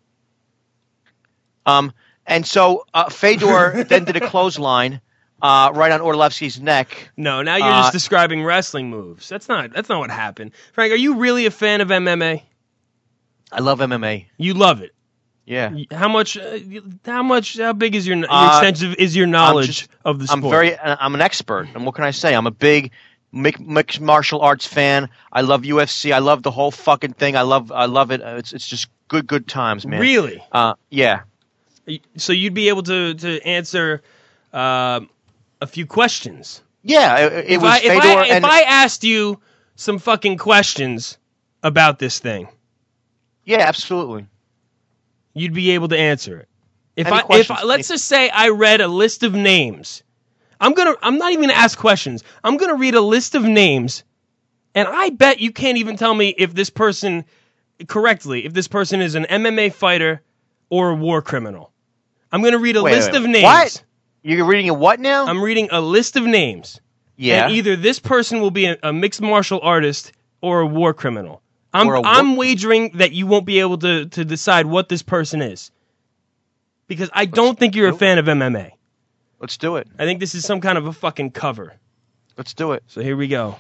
And so Fedor then did a clothesline right on Arlovsky's neck. No, now you're just describing wrestling moves. That's not what happened. Frank, are you really a fan of MMA? I love MMA. You love it. Yeah. How big is your extensive is your knowledge of the sport? I'm an expert, and what can I say? I'm a big mixed martial arts fan. I love UFC. I love the whole fucking thing. I love it. It's just good times, man. Really? Yeah. So you'd be able to answer a few questions. Yeah, if I asked you some fucking questions about this thing. Yeah, absolutely. You'd be able to answer it. Let's just say I read a list of names. I'm not even gonna ask questions. I'm gonna read a list of names, and I bet you can't even tell me if this person is an MMA fighter or a war criminal. I'm gonna read a list of names. What? You're reading a what now? I'm reading a list of names. Yeah. And either this person will be a mixed martial artist or a war criminal. I'm wagering that you won't be able to decide what this person is. Because I don't think you're a fan of MMA. Let's do it. I think this is some kind of a fucking cover. Let's do it. So here we go.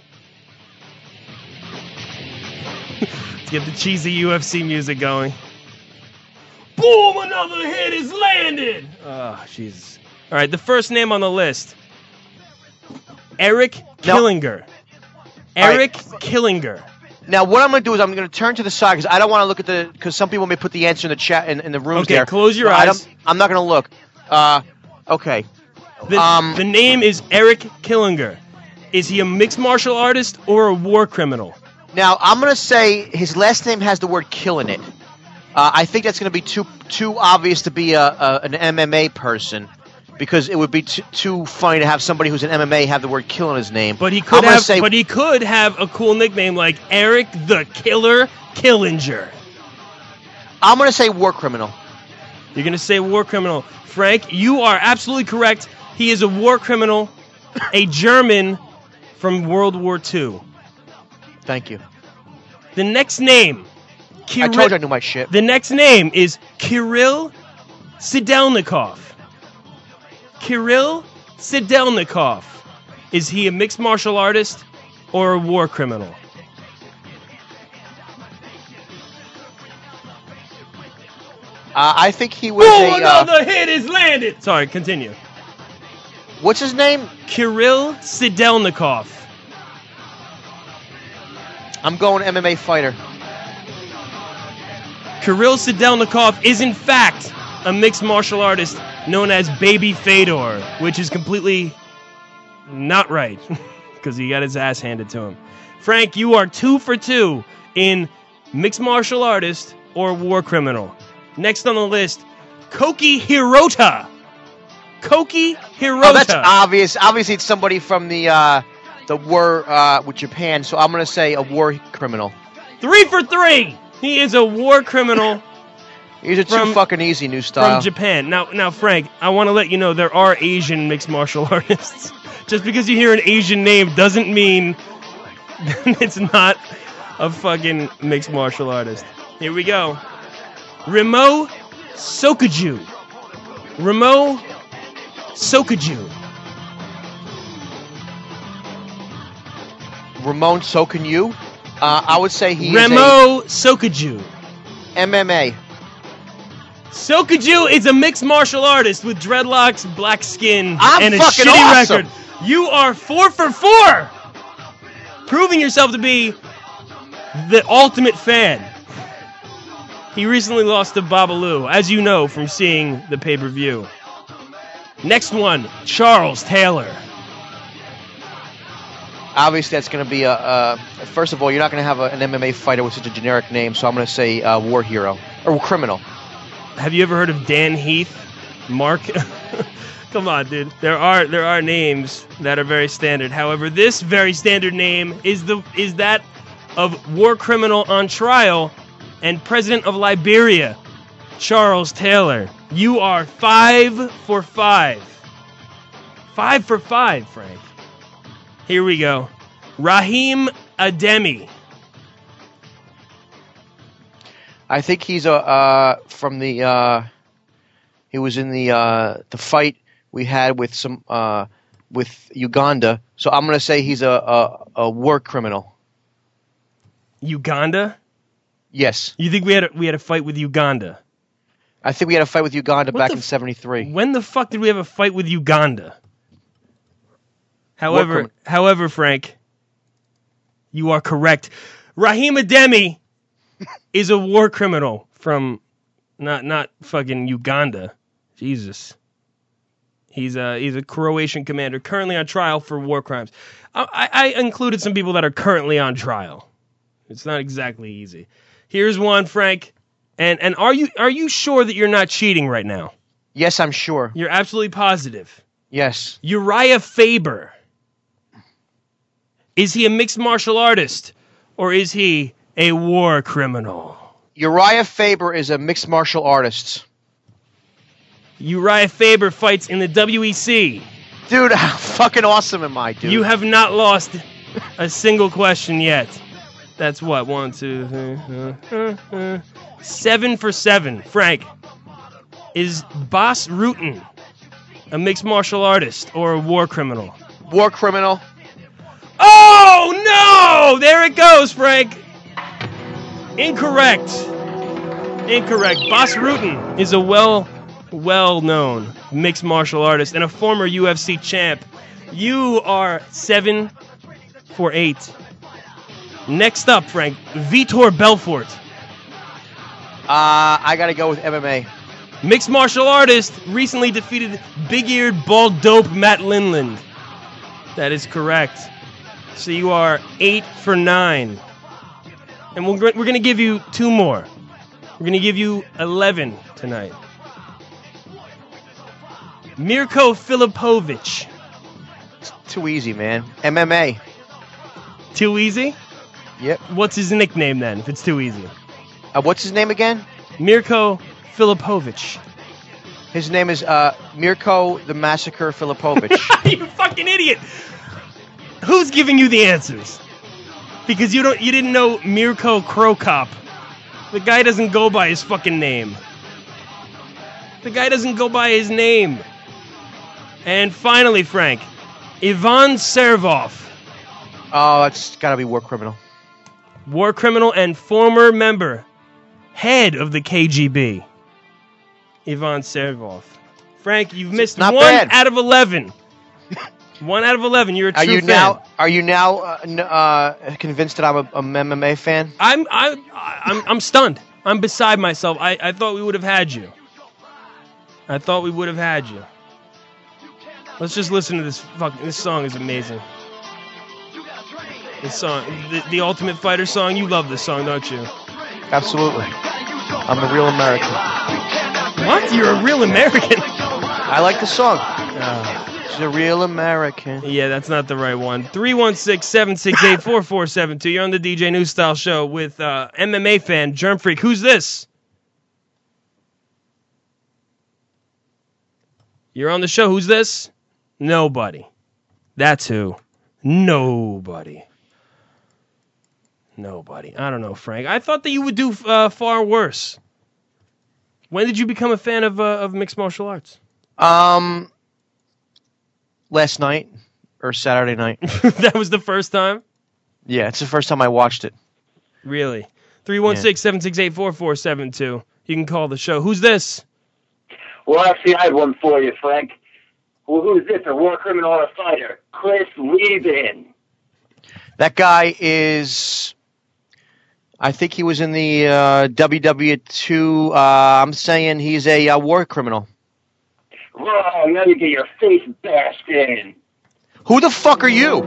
Let's get the cheesy UFC music going. Boom! Another hit is landed! Oh, Jesus. All right, the first name on the list. Eric Killinger. Eric Killinger. Now, what I'm going to do is I'm going to turn to the side because I don't want to look at because some people may put the answer in the chat in the rooms there. Okay, close your eyes. I'm not going to look. Okay. The name is Eric Killinger. Is he a mixed martial artist or a war criminal? Now, I'm going to say his last name has the word kill in it. I think that's going to be too obvious to be an MMA person because it would be too funny to have somebody who's an MMA have the word kill in his name. But he could have a cool nickname like Eric the Killer Killinger. I'm going to say war criminal. You're going to say war criminal. Frank, you are absolutely correct. He is a war criminal, a German from World War II. Thank you. The next name. I told you I knew my shit. The next name is Kirill Sidelnikov. Kirill Sidelnikov. Is he a mixed martial artist or a war criminal? I think he was another hit is landed! Sorry, continue. What's his name? Kirill Sidelnikov. I'm going MMA fighter. Kirill Sidelnikov is in fact a mixed martial artist known as Baby Fedor, which is completely not right because he got his ass handed to him. Frank, you are 2 for 2 in mixed martial artist or war criminal. Next on the list, Koki Hirota. Koki Hirota. Oh, that's obvious. Obviously, it's somebody from the war with Japan, so I'm going to say a war criminal. 3 for 3. He is a war criminal These are too fucking easy, New Style. From Japan. Now, Frank, I want to let you know there are Asian mixed martial artists. Just because you hear an Asian name doesn't mean it's not a fucking mixed martial artist. Here we go. Remo Sokuju. Remo Sokuju. Ramon Sokunyu. I would say he Remo Sokuju. MMA. Sokuju is a mixed martial artist with dreadlocks, black skin, and a fucking shitty awesome. record. You are 4 for 4, proving yourself to be the ultimate fan. He recently lost to Babalu, as you know from seeing the pay-per-view. Next one, Charles Taylor. Obviously, that's going to be first of all, you're not going to have an MMA fighter with such a generic name, so I'm going to say war hero or criminal. Have you ever heard of Dan Heath? Mark? Come on, dude. There are names that are very standard. However, this very standard name is that of war criminal on trial and president of Liberia, Charles Taylor. You are 5 for 5. 5 for 5, Frank. Here we go. Raheem Ademi. I think he's from the he was in the fight we had with with Uganda. So I'm going to say he's a war criminal. Uganda? Yes. You think we had a fight with Uganda? I think we had a fight with Uganda back in '73. When the fuck did we have a fight with Uganda? However, Frank, you are correct. Raheem Ademi is a war criminal from not fucking Uganda. Jesus. He's a Croatian commander currently on trial for war crimes. I included some people that are currently on trial. It's not exactly easy. Here's one, Frank. And are you sure that you're not cheating right now? Yes, I'm sure. You're absolutely positive. Yes. Uriah Faber. Is he a mixed martial artist or is he a war criminal? Uriah Faber is a mixed martial artist. Uriah Faber fights in the WEC. Dude, how fucking awesome am I, dude? You have not lost a single question yet. That's what? 1, 2, 3, 7 for 7. Frank, is Bas Rutten a mixed martial artist or a war criminal? War criminal. Oh, no! There it goes, Frank. Incorrect. Bas Rutten is a well-known mixed martial artist and a former UFC champ. You are 7 for 8. Next up, Frank, Vitor Belfort. I gotta go with MMA. Mixed martial artist, recently defeated big-eared, bald dope Matt Lindland. That is correct. So you are 8 for 9. And we're going to give you 2 more. We're going to give you 11 tonight. Mirko Filipovic. It's too easy, man. MMA. Too easy? Yep. What's his nickname then, if it's too easy? What's his name again? Mirko Filipovic. His name is Mirko the Massacre Filipovic. You fucking idiot! Who's giving you the answers? Because you didn't know Mirko Krokop. The guy doesn't go by his fucking name. And finally, Frank, Ivan Servov. Oh, that's gotta be war criminal. War criminal and former member, head of the KGB. Ivan Servov. Frank, you've missed Not 1 bad. out of 11. 1 out of 11. You're a true fan. Are you now convinced that I'm a MMA fan? I'm stunned. I'm beside myself. I thought we would have had you. Let's just listen to this. This song is amazing. This song, the Ultimate Fighter song. You love this song, don't you? Absolutely. I'm a real American. What? You're a real American? I like the song. She's a real American. Yeah, that's not the right one. 316-768-4472. You're on the DJ New Style Show with MMA fan Germ Freak. Who's this? You're on the show. Who's this? Nobody. That's who. Nobody. Nobody. I don't know, Frank. I thought that you would do far worse. When did you become a fan of mixed martial arts? Last night or Saturday night. That was the first time? Yeah, it's the first time I watched it. Really? 316-768-4472. You can call the show. Who's this? Well, actually, I had one for you, Frank. Well, who's this? A war criminal or a fighter? Chris Lieben. That guy is... I think he was in the WW2. I'm saying he's a war criminal. Whoa, now you get your face bashed in. Who the fuck are you?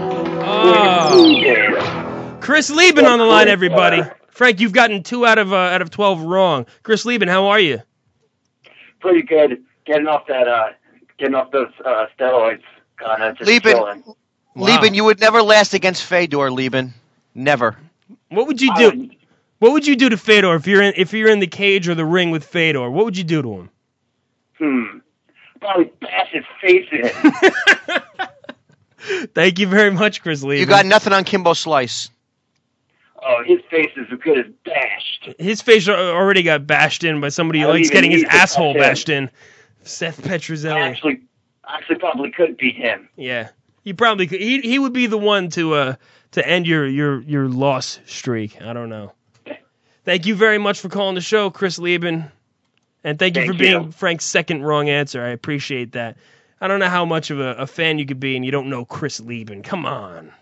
Chris Lieben on the line, everybody. Frank, you've gotten 2 out of 12 wrong. Chris Lieben, how are you? Pretty good. Getting off those steroids. Kinda just chilling. Lieben, you would never last against Fedor, Lieben. Never. What would you do? What would you do to Fedor if you're in the cage or the ring with Fedor? What would you do to him? Probably bash his face in. Thank you very much, Chris Lieben. You got nothing on Kimbo Slice. Oh, his face is as good as bashed. His face already got bashed in by somebody who likes getting his asshole bashed in. Seth Petruzzelli. Actually probably could beat him. Yeah. He probably could. He would be the one to end your loss streak. I don't know. Thank you very much for calling the show, Chris Lieben. And thank you for being Frank's second wrong answer. I appreciate that. I don't know how much of a fan you could be and you don't know Chris Lieben. Come on.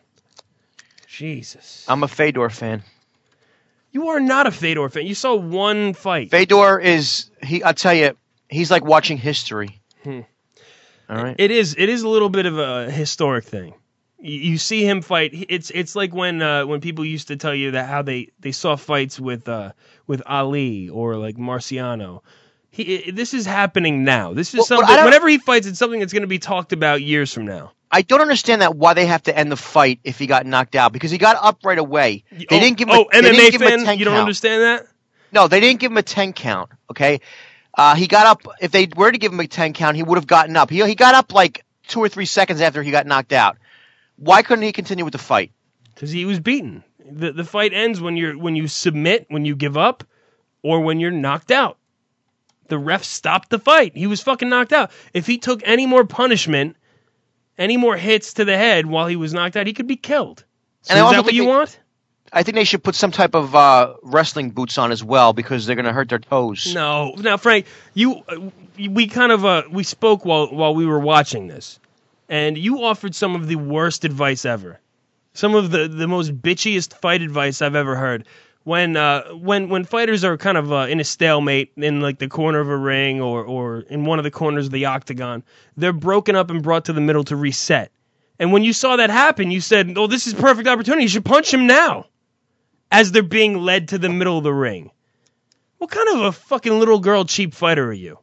Jesus. I'm a Fedor fan. You are not a Fedor fan. You saw one fight. Fedor is I'll tell you, he's like watching history. All right. It is a little bit of a historic thing. You see him fight. It's like when people used to tell you that how they saw fights with Ali or like Marciano. This is happening now. This is something. Whenever he fights, it's something that's going to be talked about years from now. I don't understand why they have to end the fight if he got knocked out, because he got up right away. They didn't give him a MMA give him a fan, 10 you don't count. understand that? No, they didn't give him a 10 count. Okay, he got up. If they were to give him a 10 count, he would have gotten up. He got up like 2 or 3 seconds after he got knocked out. Why couldn't he continue with the fight? Because he was beaten. The fight ends when you submit, when you give up, or when you're knocked out. The ref stopped the fight. He was fucking knocked out. If he took any more punishment, any more hits to the head while he was knocked out, he could be killed. So And I is also that what think you want? I think they should put some type of wrestling boots on as well, because they're going to hurt their toes. No. Now, Frank, we kind of we spoke while we were watching this, and you offered some of the worst advice ever. Some of the most bitchiest fight advice I've ever heard. When fighters are kind of in a stalemate in like the corner of a ring or in one of the corners of the octagon, they're broken up and brought to the middle to reset. And when you saw that happen, you said, "Oh, this is perfect opportunity. You should punch him now." As they're being led to the middle of the ring. What kind of a fucking little girl cheap fighter are you?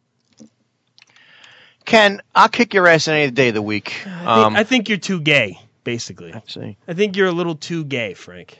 Ken, I'll kick your ass any day of the week. I think you're too gay, basically. I see. I think you're a little too gay, Frank.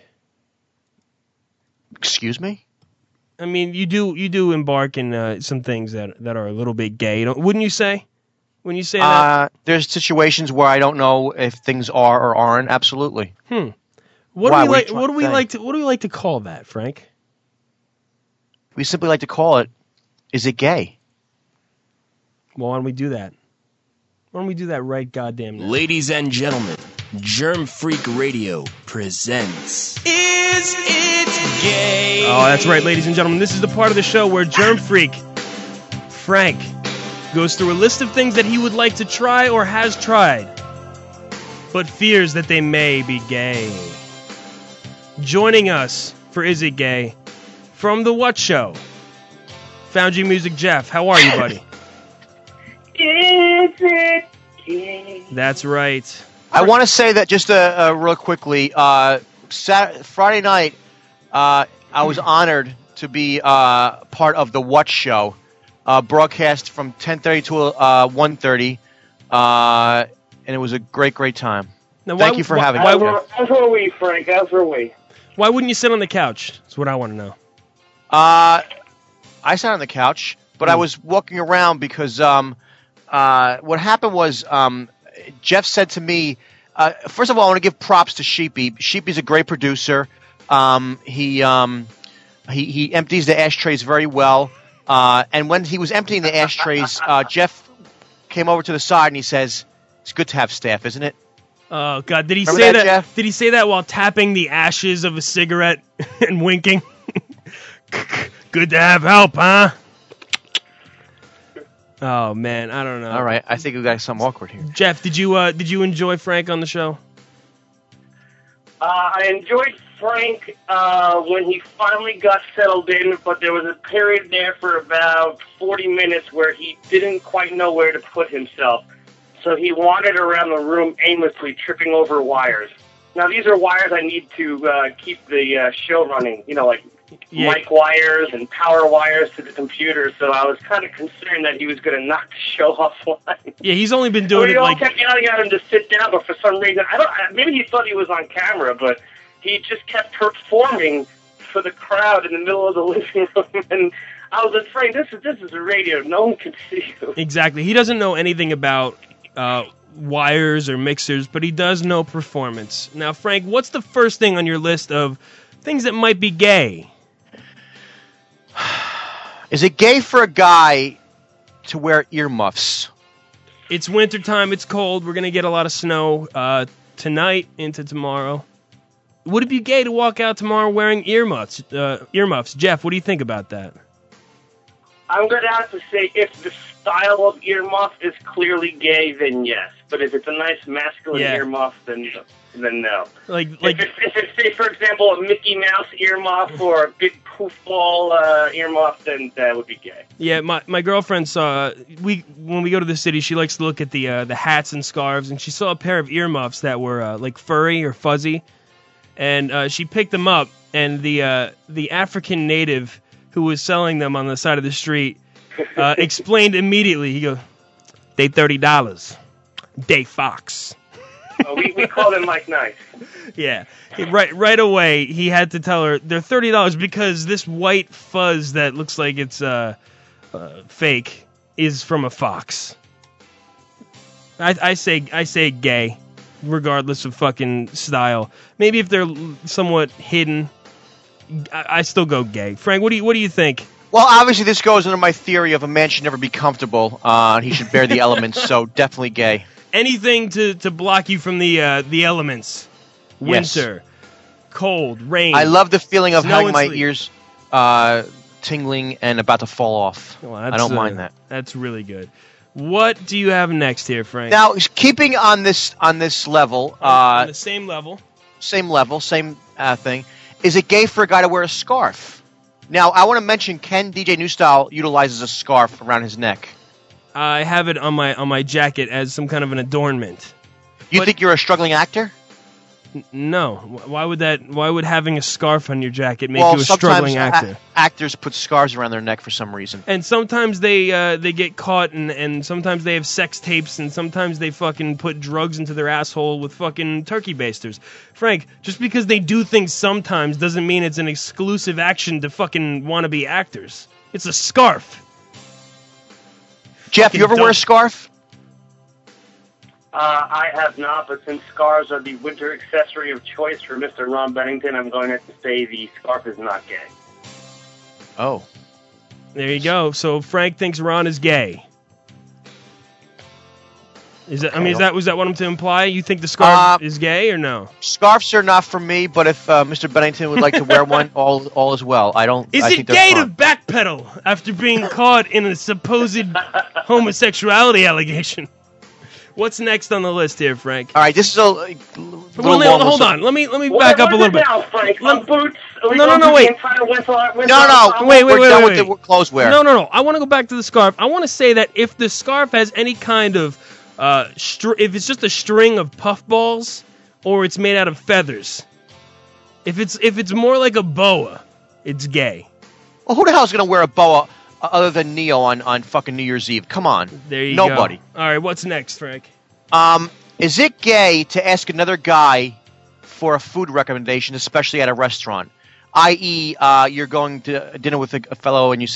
Excuse me? I mean, you do embark in some things that are a little bit gay, wouldn't you say? When you say that? There's situations where I don't know if things are or aren't. Absolutely. What do we like to call that, Frank? We simply like to call it, is it gay? Well, why don't we do that? Why don't we do that right goddamn now? Ladies and gentlemen, Germ Freak Radio presents Is It Gay? Oh, that's right, ladies and gentlemen. This is the part of the show where Germ Freak, Frank, goes through a list of things that he would like to try or has tried, but fears that they may be gay. Joining us for Is It Gay, from The What Show, Foundry Music Jeff. How are you, buddy? Is it gay? That's right. I want to say that just real quickly. Friday night, I was honored to be part of The What Show, broadcast from 10:30 to 1:30, and it was a great time. Now, Thank you for having me. As were we, Frank. As were we. Why wouldn't you sit on the couch? That's what I want to know. I sat on the couch, but I was walking around because what happened was Jeff said to me, first of all, I want to give props to Sheepy. Sheepy's a great producer. He empties the ashtrays very well. And when he was emptying the ashtrays, Jeff came over to the side and he says, "It's good to have staff, isn't it?" Oh God! Did he Remember say that, that? Jeff? Did he say that while tapping the ashes of a cigarette and winking? Good to have help, huh? Oh man, I don't know. All right, I think we got something awkward here. Jeff, did you enjoy Frank on the show? I enjoyed Frank when he finally got settled in, but there was a period there for about 40 minutes where he didn't quite know where to put himself. So he wandered around the room aimlessly, tripping over wires. Now, these are wires I need to keep the show running, like mic wires and power wires to the computer, so I was kind of concerned that he was going to knock the show offline. Yeah, he's only been doing it like... kept yelling at him to sit down, but for some reason, maybe he thought he was on camera, but he just kept performing for the crowd in the middle of the living room, and I was afraid, this is a radio, no one can see you. Exactly. He doesn't know anything about wires or mixers, but he does know performance. Now, Frank, what's the first thing on your list of things that might be gay? Is it gay for a guy to wear earmuffs? It's wintertime, it's cold, we're going to get a lot of snow tonight into tomorrow. Would it be gay to walk out tomorrow wearing earmuffs? Jeff, what do you think about that? I'm going to have to say, if the style of earmuff is clearly gay, then yes. But if it's a nice masculine earmuff, then no. Like if it's, say, for example, a Mickey Mouse earmuff or a big poofball earmuff, then that would be gay. Yeah, my girlfriend saw when we go to the city, she likes to look at the hats and scarves, and she saw a pair of earmuffs that were like furry or fuzzy, and she picked them up, and the African native who was selling them on the side of the street explained immediately. He goes, "They $30. They Fox." We called him Mike Nice. Yeah, right away he had to tell her they're $30 because this white fuzz that looks like it's fake is from a fox. I say gay, regardless of fucking style. Maybe if they're somewhat hidden, I still go gay. Frank, what do you think? Well, obviously this goes under my theory of a man should never be comfortable. He should bear the elements, so definitely gay. Anything to block you from the elements. Winter, cold, rain. I love the feeling of snow having and my sleet. ears tingling and about to fall off. Well, I don't mind that. That's really good. What do you have next here, Frank? Now, keeping on this level, on the same level, same thing. Is it gay for a guy to wear a scarf? Now, I want to mention Ken DJ New Style utilizes a scarf around his neck. I have it on my jacket as some kind of an adornment. You think you're a struggling actor? No. Why would having a scarf on your jacket make you a struggling actor? Actors put scarves around their neck for some reason. And sometimes they get caught, and sometimes they have sex tapes, and sometimes they fucking put drugs into their asshole with fucking turkey basters. Frank, just because they do things sometimes doesn't mean it's an exclusive action to fucking wannabe actors. It's a scarf. Jeff, you ever wear a scarf? I have not, but since scarves are the winter accessory of choice for Mr. Ron Bennington, I'm going to have to say the scarf is not gay. Oh. There you go. So Frank thinks Ron is gay. Was that what I'm to imply? You think the scarf is gay or no? Scarves are not for me, but if Mr. Bennington would like to wear one, all is well. Is it gay to backpedal after being caught in a supposed homosexuality allegation? What's next on the list here, Frank? All right, this is hold on. Let me back up a little bit. Now, Frank? Boots? No, wait. Wait. We're done with the clothes wear. No. I want to go back to the scarf. I want to say that if the scarf has any kind of if it's just a string of puffballs or it's made out of feathers, if it's more like a boa, it's gay. Well, who the hell's gonna wear a boa other than Neo on fucking New Year's Eve? Come on. There you Nobody. go. All right, what's next, Frank? Is it gay to ask another guy for a food recommendation, especially at a restaurant? I.e., you're going to dinner with a fellow and you say,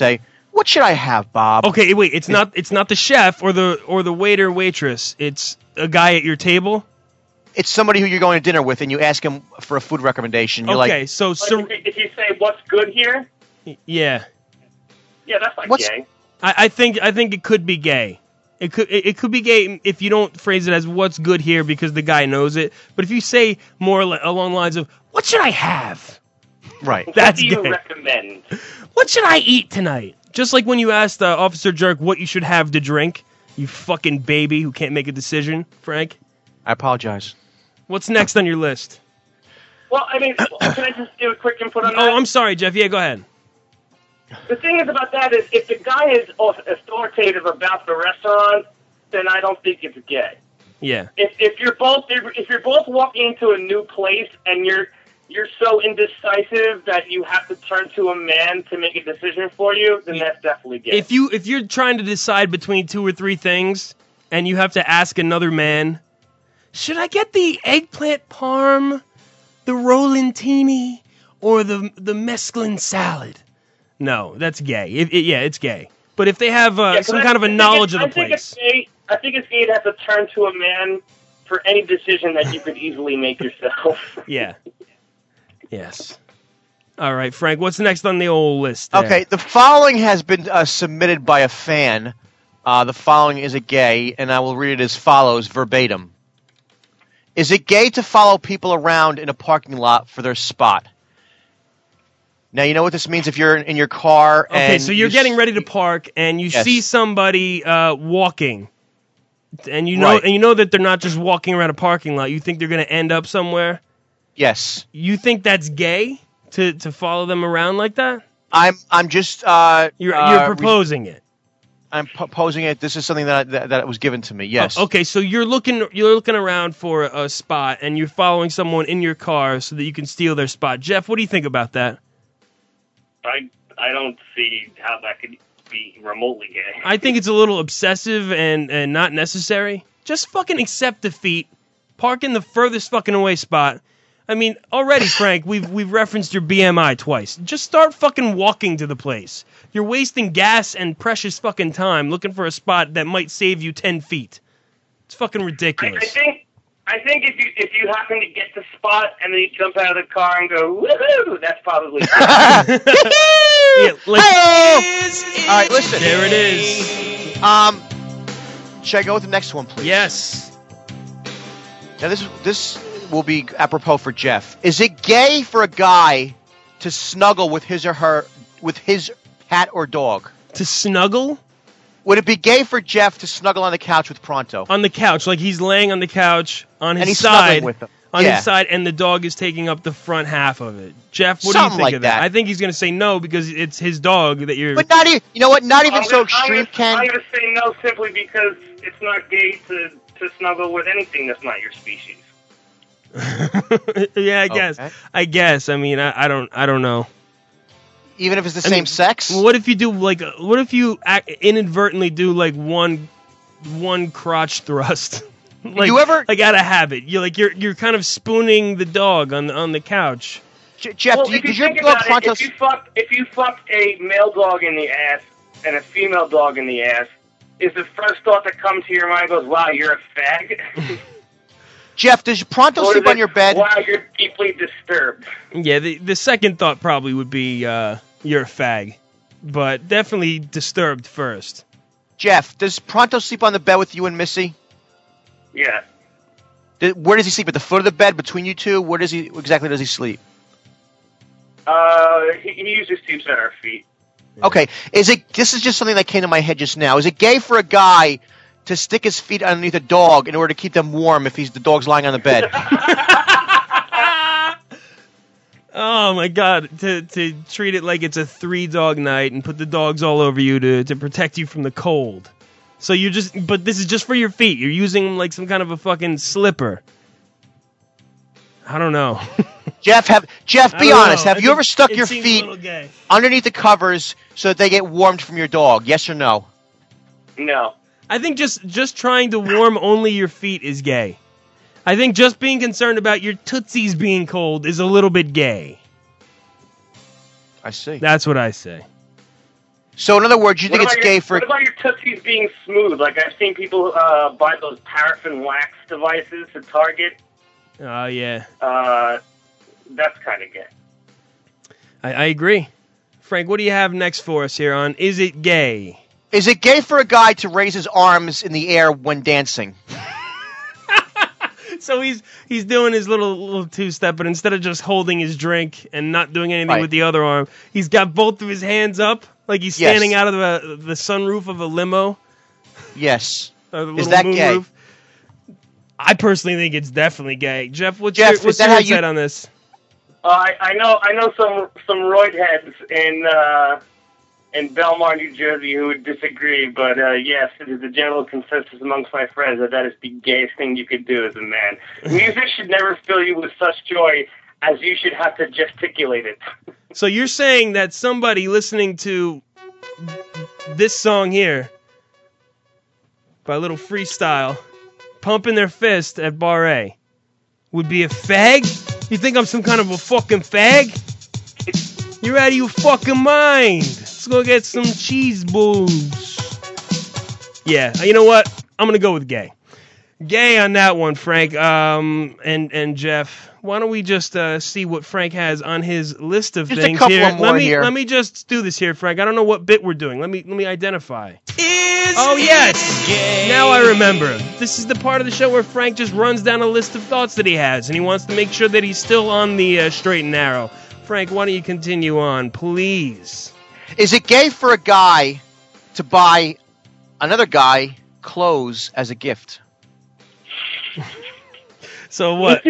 What should I have, Bob? Okay, wait. It's not the chef or the waiter waitress. It's a guy at your table. It's somebody who you're going to dinner with, and you ask him for a food recommendation. You're okay, like, so if you say what's good here, yeah, that's like gay. I think it could be gay. It could be gay if you don't phrase it as what's good here because the guy knows it. But if you say more along the lines of what should I have, right? That's what do you gay. recommend? What should I eat tonight? Just like when you asked Officer Jerk what you should have to drink. You fucking baby who can't make a decision, Frank. I apologize. What's next on your list? Well, I mean, can I just do a quick input on that? Oh, I'm sorry, Jeff. Yeah, go ahead. The thing is about that is if the guy is authoritative about the restaurant, then I don't think it's gay. Yeah. If you're both walking into a new place and you're so indecisive that you have to turn to a man to make a decision for you, then that's definitely gay. If you're trying to decide between 2 or 3 things and you have to ask another man, should I get the eggplant parm, the rollantini, or the mesclun salad? No, that's gay. It's gay. But if they have some kind of a knowledge of the place. I think it's gay to have to turn to a man for any decision that you could easily make yourself. Yeah. Yes. All right, Frank, what's next on the old list there? Okay, the following has been submitted by a fan. The following is a gay, and I will read it as follows, verbatim. Is it gay to follow people around in a parking lot for their spot? Now, you know what this means if you're in your car and... Okay, so you're getting ready to park, and you see somebody walking, and you know that they're not just walking around a parking lot. You think they're going to end up somewhere? Yes. You think that's gay to follow them around like that? I'm just... You're proposing it. I'm proposing it. This is something that was given to me. Yes. Okay, so you're looking around for a spot, and you're following someone in your car so that you can steal their spot. Jeff, what do you think about that? I don't see how that could be remotely gay. I think it's a little obsessive and not necessary. Just fucking accept defeat. Park in the furthest fucking away spot. I mean, already, Frank, we've referenced your BMI twice. Just start fucking walking to the place. You're wasting gas and precious fucking time looking for a spot that might save you 10 feet. It's fucking ridiculous. I think if you happen to get the spot and then you jump out of the car and go woohoo, that's probably. All right, listen. There it is. Should I go with the next one, please? Yes. Now this will be apropos for Jeff. Is it gay for a guy to snuggle with his cat or dog? To snuggle? Would it be gay for Jeff to snuggle on the couch with Pronto? On the couch, like he's laying on the couch on his and he's side, with him. his side, and the dog is taking up the front half of it. Jeff, what do you think like of that? that? I think he's going to say no because it's his dog that you're. But not even, you know what? Not even so extreme, Ken. I'm going to say no simply because it's not gay to snuggle with anything that's not your species. Yeah, I guess. I mean, I don't know. Even if it's the same sex? What if you do what if you inadvertently do like one crotch thrust? Like, you ever out of habit? You're kind of spooning the dog on the couch. Jeff, well, did your dog Pronto? If you fuck a male dog in the ass and a female dog in the ass, is the first thought that comes to your mind goes, "Wow, you're a fag"? Jeff, does Pronto sleep on your bed? Wow, you're deeply disturbed. Yeah, the second thought probably would be you're a fag, but definitely disturbed first. Jeff, does Pronto sleep on the bed with you and Missy? Yeah. Where does he sleep? At the foot of the bed, between you two? Where exactly does he sleep? He usually sleeps at our feet. Okay, this is just something that came to my head just now. Is it gay for a guy to stick his feet underneath a dog in order to keep them warm if the dog's lying on the bed? Oh my God! To treat it like it's a 3-dog night and put the dogs all over you to protect you from the cold. So but this is just for your feet. You're using like some kind of a fucking slipper. I don't know. Jeff, be honest. Have you ever stuck your feet underneath the covers so that they get warmed from your dog? Yes or no? No. I think just trying to warm only your feet is gay. I think just being concerned about your tootsies being cold is a little bit gay. I see. That's what I say. So in other words, you think it's gay for... What about your Tootsies being smooth? Like, I've seen people buy those paraffin wax devices at Target. Oh, yeah. That's kind of gay. I agree. Frank, what do you have next for us here on Is It Gay? Is it gay for a guy to raise his arms in the air when dancing? So he's doing his little two-step, but instead of just holding his drink and not doing anything with the other arm, he's got both of his hands up like he's standing out of the sunroof of a limo. Yes. Is that gay? Roof. I personally think it's definitely gay. Jeff, what's your insight on this? I know some roid heads in Belmar, New Jersey, who would disagree, but yes, it is a general consensus amongst my friends that is the gayest thing you could do as a man. Music should never fill you with such joy as you should have to gesticulate it. So you're saying that somebody listening to this song here, by a little freestyle, pumping their fist at Bar A, would be a fag? You think I'm some kind of a fucking fag? You're out of your fucking mind. Let's go get some cheese balls. Yeah, you know what? I'm going to go with gay. Gay on that one, Frank. And Jeff, why don't we just see what Frank has on his list of things here. Let me just do this here, Frank. I don't know what bit we're doing. Let me identify. Yes. Gay. Now I remember. This is the part of the show where Frank just runs down a list of thoughts that he has, and he wants to make sure that he's still on the straight and narrow. Frank, why don't you continue on, please? Is it gay for a guy to buy another guy clothes as a gift? So what?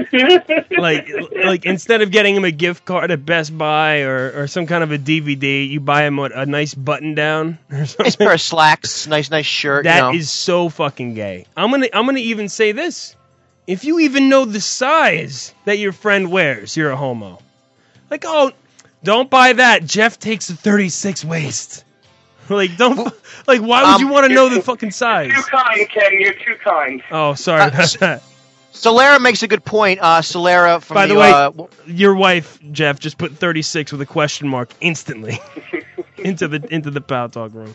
like instead of getting him a gift card at Best Buy or some kind of a DVD, you buy him a nice button down or something? Nice pair of slacks, nice shirt. That is so fucking gay. I'm gonna even say this. If you even know the size that your friend wears, you're a homo. Like, oh, don't buy that. Jeff takes a 36 waist. Why would you want to know the fucking size? You're too kind, Ken. You're too kind. Oh, sorry about that. Solera makes a good point. Solera from By the way, your wife, Jeff, just put 36 with a question mark instantly into the Pow Talk room.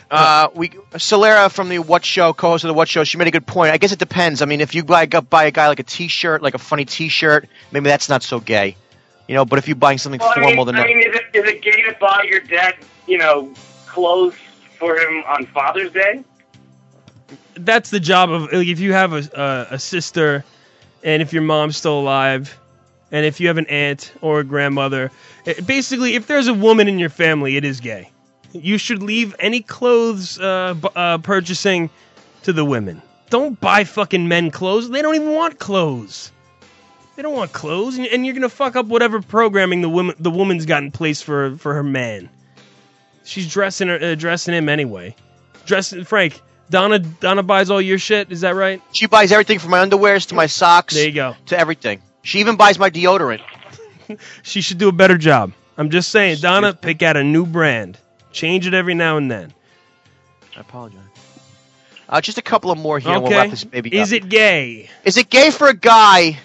Solera from the What Show, co-host of the What Show, she made a good point. I guess it depends. I mean, if you buy a guy like a T-shirt, like a funny T-shirt, maybe that's not so gay. You know, but if you're buying something formal, then... is it gay to buy your dad, clothes for him on Father's Day? That's the job of... Like, if you have a sister, and if your mom's still alive, and if you have an aunt or a grandmother, basically, if there's a woman in your family, it is gay. You should leave any clothes purchasing to the women. Don't buy fucking men clothes. They don't even want clothes. They don't want clothes, and you're gonna fuck up whatever programming the woman's got in place for her man. She's dressing him anyway. Frank, Donna buys all your shit. Is that right? She buys everything from my underwears to my socks. There you go. To everything. She even buys my deodorant. She should do a better job. I'm just saying, Donna, pick out a new brand. Change it every now and then. I apologize. Just a couple of more here. Okay. We'll wrap this baby up. Is it gay? Is it gay for a guy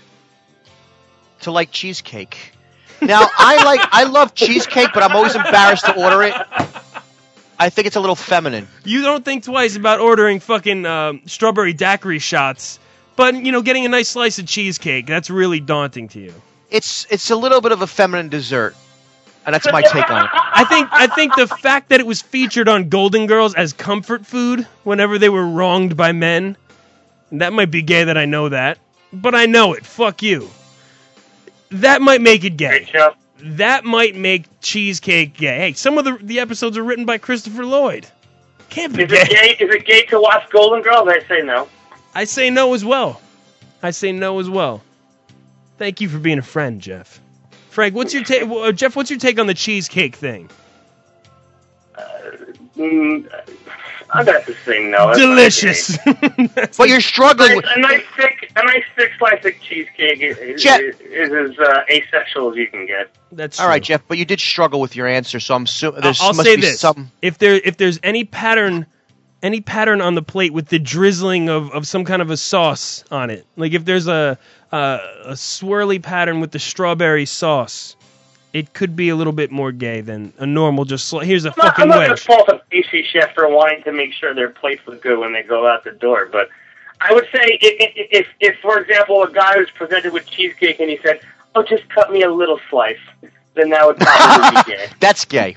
to like cheesecake? Now, I love cheesecake, but I'm always embarrassed to order it. I think it's a little feminine. You don't think twice about ordering fucking strawberry daiquiri shots, but getting a nice slice of cheesecake, that's really daunting to you. It's a little bit of a feminine dessert, and that's my take on it. I think the fact that it was featured on Golden Girls as comfort food whenever they were wronged by men, that might be gay that I know that, but I know it. Fuck you. That might make it gay. That might make cheesecake gay. Hey, some of the episodes are written by Christopher Lloyd. Can't be gay. Is it gay to watch Golden Girls? I say no. I say no as well. Thank you for being a friend, Jeff. Frank, what's your take? Jeff, what's your take on the cheesecake thing? I'd have to say no. Delicious. But you're struggling. A nice thick slice of cheesecake is as asexual as you can get. That's all right, Jeff. But you did struggle with your answer, so I'm I'll say this: if there's any pattern on the plate with the drizzling of some kind of a sauce on it, like if there's a swirly pattern with the strawberry sauce, it could be a little bit more gay than a normal just here's a I'm fucking not going to wedge. fault a pastry chef for wanting to make sure their plates look good when they go out the door, but I would say if for example, a guy was presented with cheesecake and he said, "Oh, just cut me a little slice," then that would probably be gay. That's gay.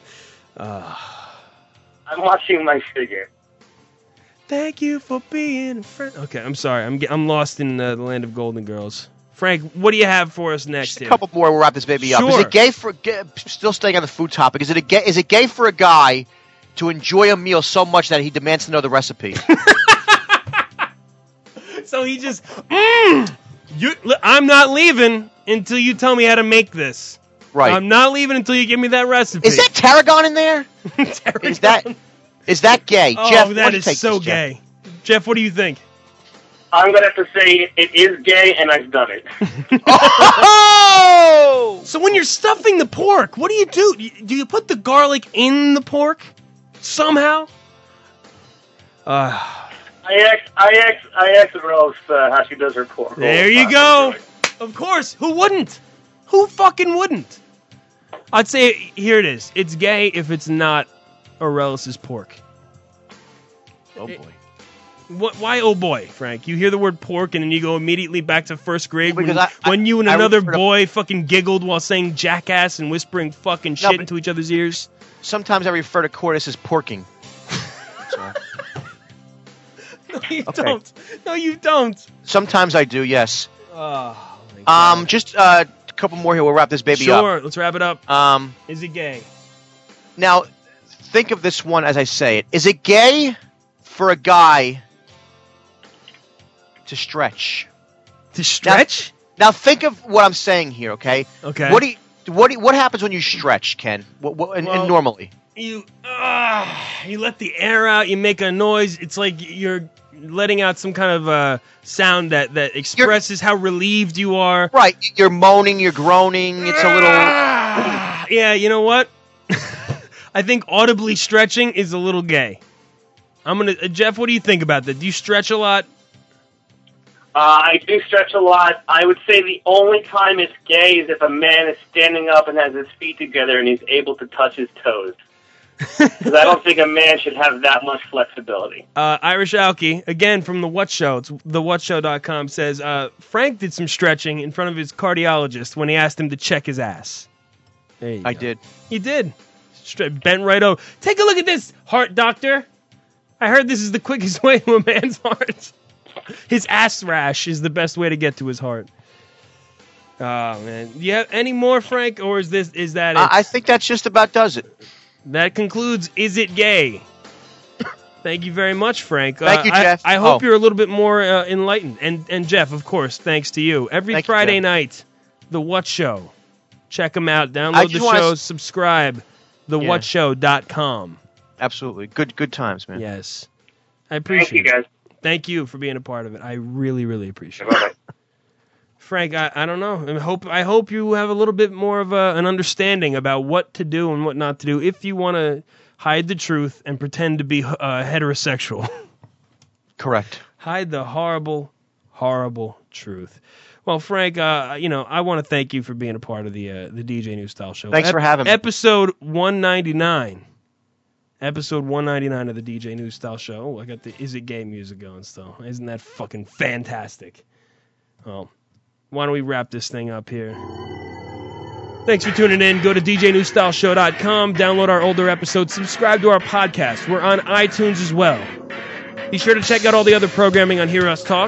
I'm watching my figure. Thank you for being a friend. Okay, I'm sorry. I'm lost in the land of Golden Girls. Frank, what do you have for us next? Just a couple more. We'll wrap this baby up. Sure. Is it gay still staying on the food topic? Is it gay for a guy to enjoy a meal so much that he demands to know the recipe? So he just, I'm not leaving until you tell me how to make this. Right. I'm not leaving until you give me that recipe. Is that tarragon in there? Is that gay? Oh, Jeff, that is so gay. Jeff, what do you think? I'm going to have to say it is gay, and I've done it. Oh! So when you're stuffing the pork, what do you do? Do you put the garlic in the pork somehow? I asked Rose how she does her pork. There you go. Of course. Who wouldn't? Who fucking wouldn't? I'd say, here it is. It's gay if it's not Aurelius's pork. Oh, boy. Why, oh boy, Frank? You hear the word pork and then you go immediately back to first grade when you and I another refer to- boy fucking giggled while saying jackass and whispering fucking shit into each other's ears. Sometimes I refer to coitus as porking. No, you don't. No, you don't. Sometimes I do, yes. Oh, my God. Just a couple more here. We'll wrap this baby up. Sure, let's wrap it up. Is it gay? Now, think of this one as I say it. Is it gay for a guy to stretch? To stretch? Now think of what I'm saying here, okay? Okay. What happens when you stretch, Ken? And normally? You let the air out. You make a noise. It's like you're letting out some kind of sound that expresses how relieved you are. Right. You're moaning. You're groaning. It's a little. Yeah. You know what? I think audibly stretching is a little gay. I'm gonna Jeff. What do you think about that? Do you stretch a lot? I do stretch a lot. I would say the only time it's gay is if a man is standing up and has his feet together and he's able to touch his toes. Because I don't think a man should have that much flexibility. Irish Alki, again from The What Show, it's thewhatshow.com, says, Frank did some stretching in front of his cardiologist when he asked him to check his ass. There you go. did. He did. Bent right over. Take a look at this, heart doctor. I heard this is the quickest way to a man's heart. His ass rash is the best way to get to his heart. Oh, man. Do you have any more, Frank, or is that it? I think that just about does it. That concludes Is It Gay? Thank you very much, Frank. Thank you, Jeff. I hope you're a little bit more enlightened. And Jeff, of course, thanks to you. Every Friday night, The What Show. Check them out. Download the show. Subscribe. TheWhatShow.com. Absolutely. Good times, man. Yes. I appreciate it. Thank you, guys. Thank you for being a part of it. I really, really appreciate it. Frank, I don't know. I hope you have a little bit more of an understanding about what to do and what not to do if you want to hide the truth and pretend to be heterosexual. Correct. Hide the horrible, horrible truth. Well, Frank, I want to thank you for being a part of the DJ New Style Show. Thanks for having me. Episode 199. Episode 199 of the DJ New Style Show. I got the Is It Gay music going still. Isn't that fucking fantastic? Well, why don't we wrap this thing up here? Thanks for tuning in. Go to djnewstyleshow.com, download our older episodes, subscribe to our podcast. We're on iTunes as well. Be sure to check out all the other programming on Hear Us Talk.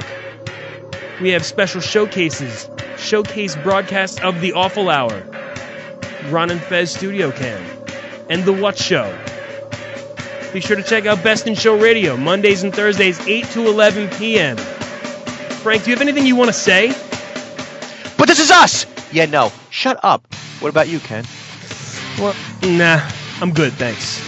We have special showcase broadcasts of The Awful Hour, Ron and Fez Studio Cam, and The What Show. Be sure to check out Best in Show Radio, Mondays and Thursdays, 8 to 11 p.m. Frank, do you have anything you want to say? But this is us! Yeah, no. Shut up. What about you, Ken? Well, nah. I'm good, thanks.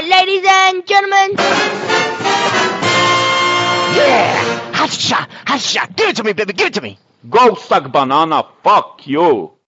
right, ladies and gentlemen. Yeah! Hot shot! Give it to me, baby, give it to me! Go suck banana, fuck you.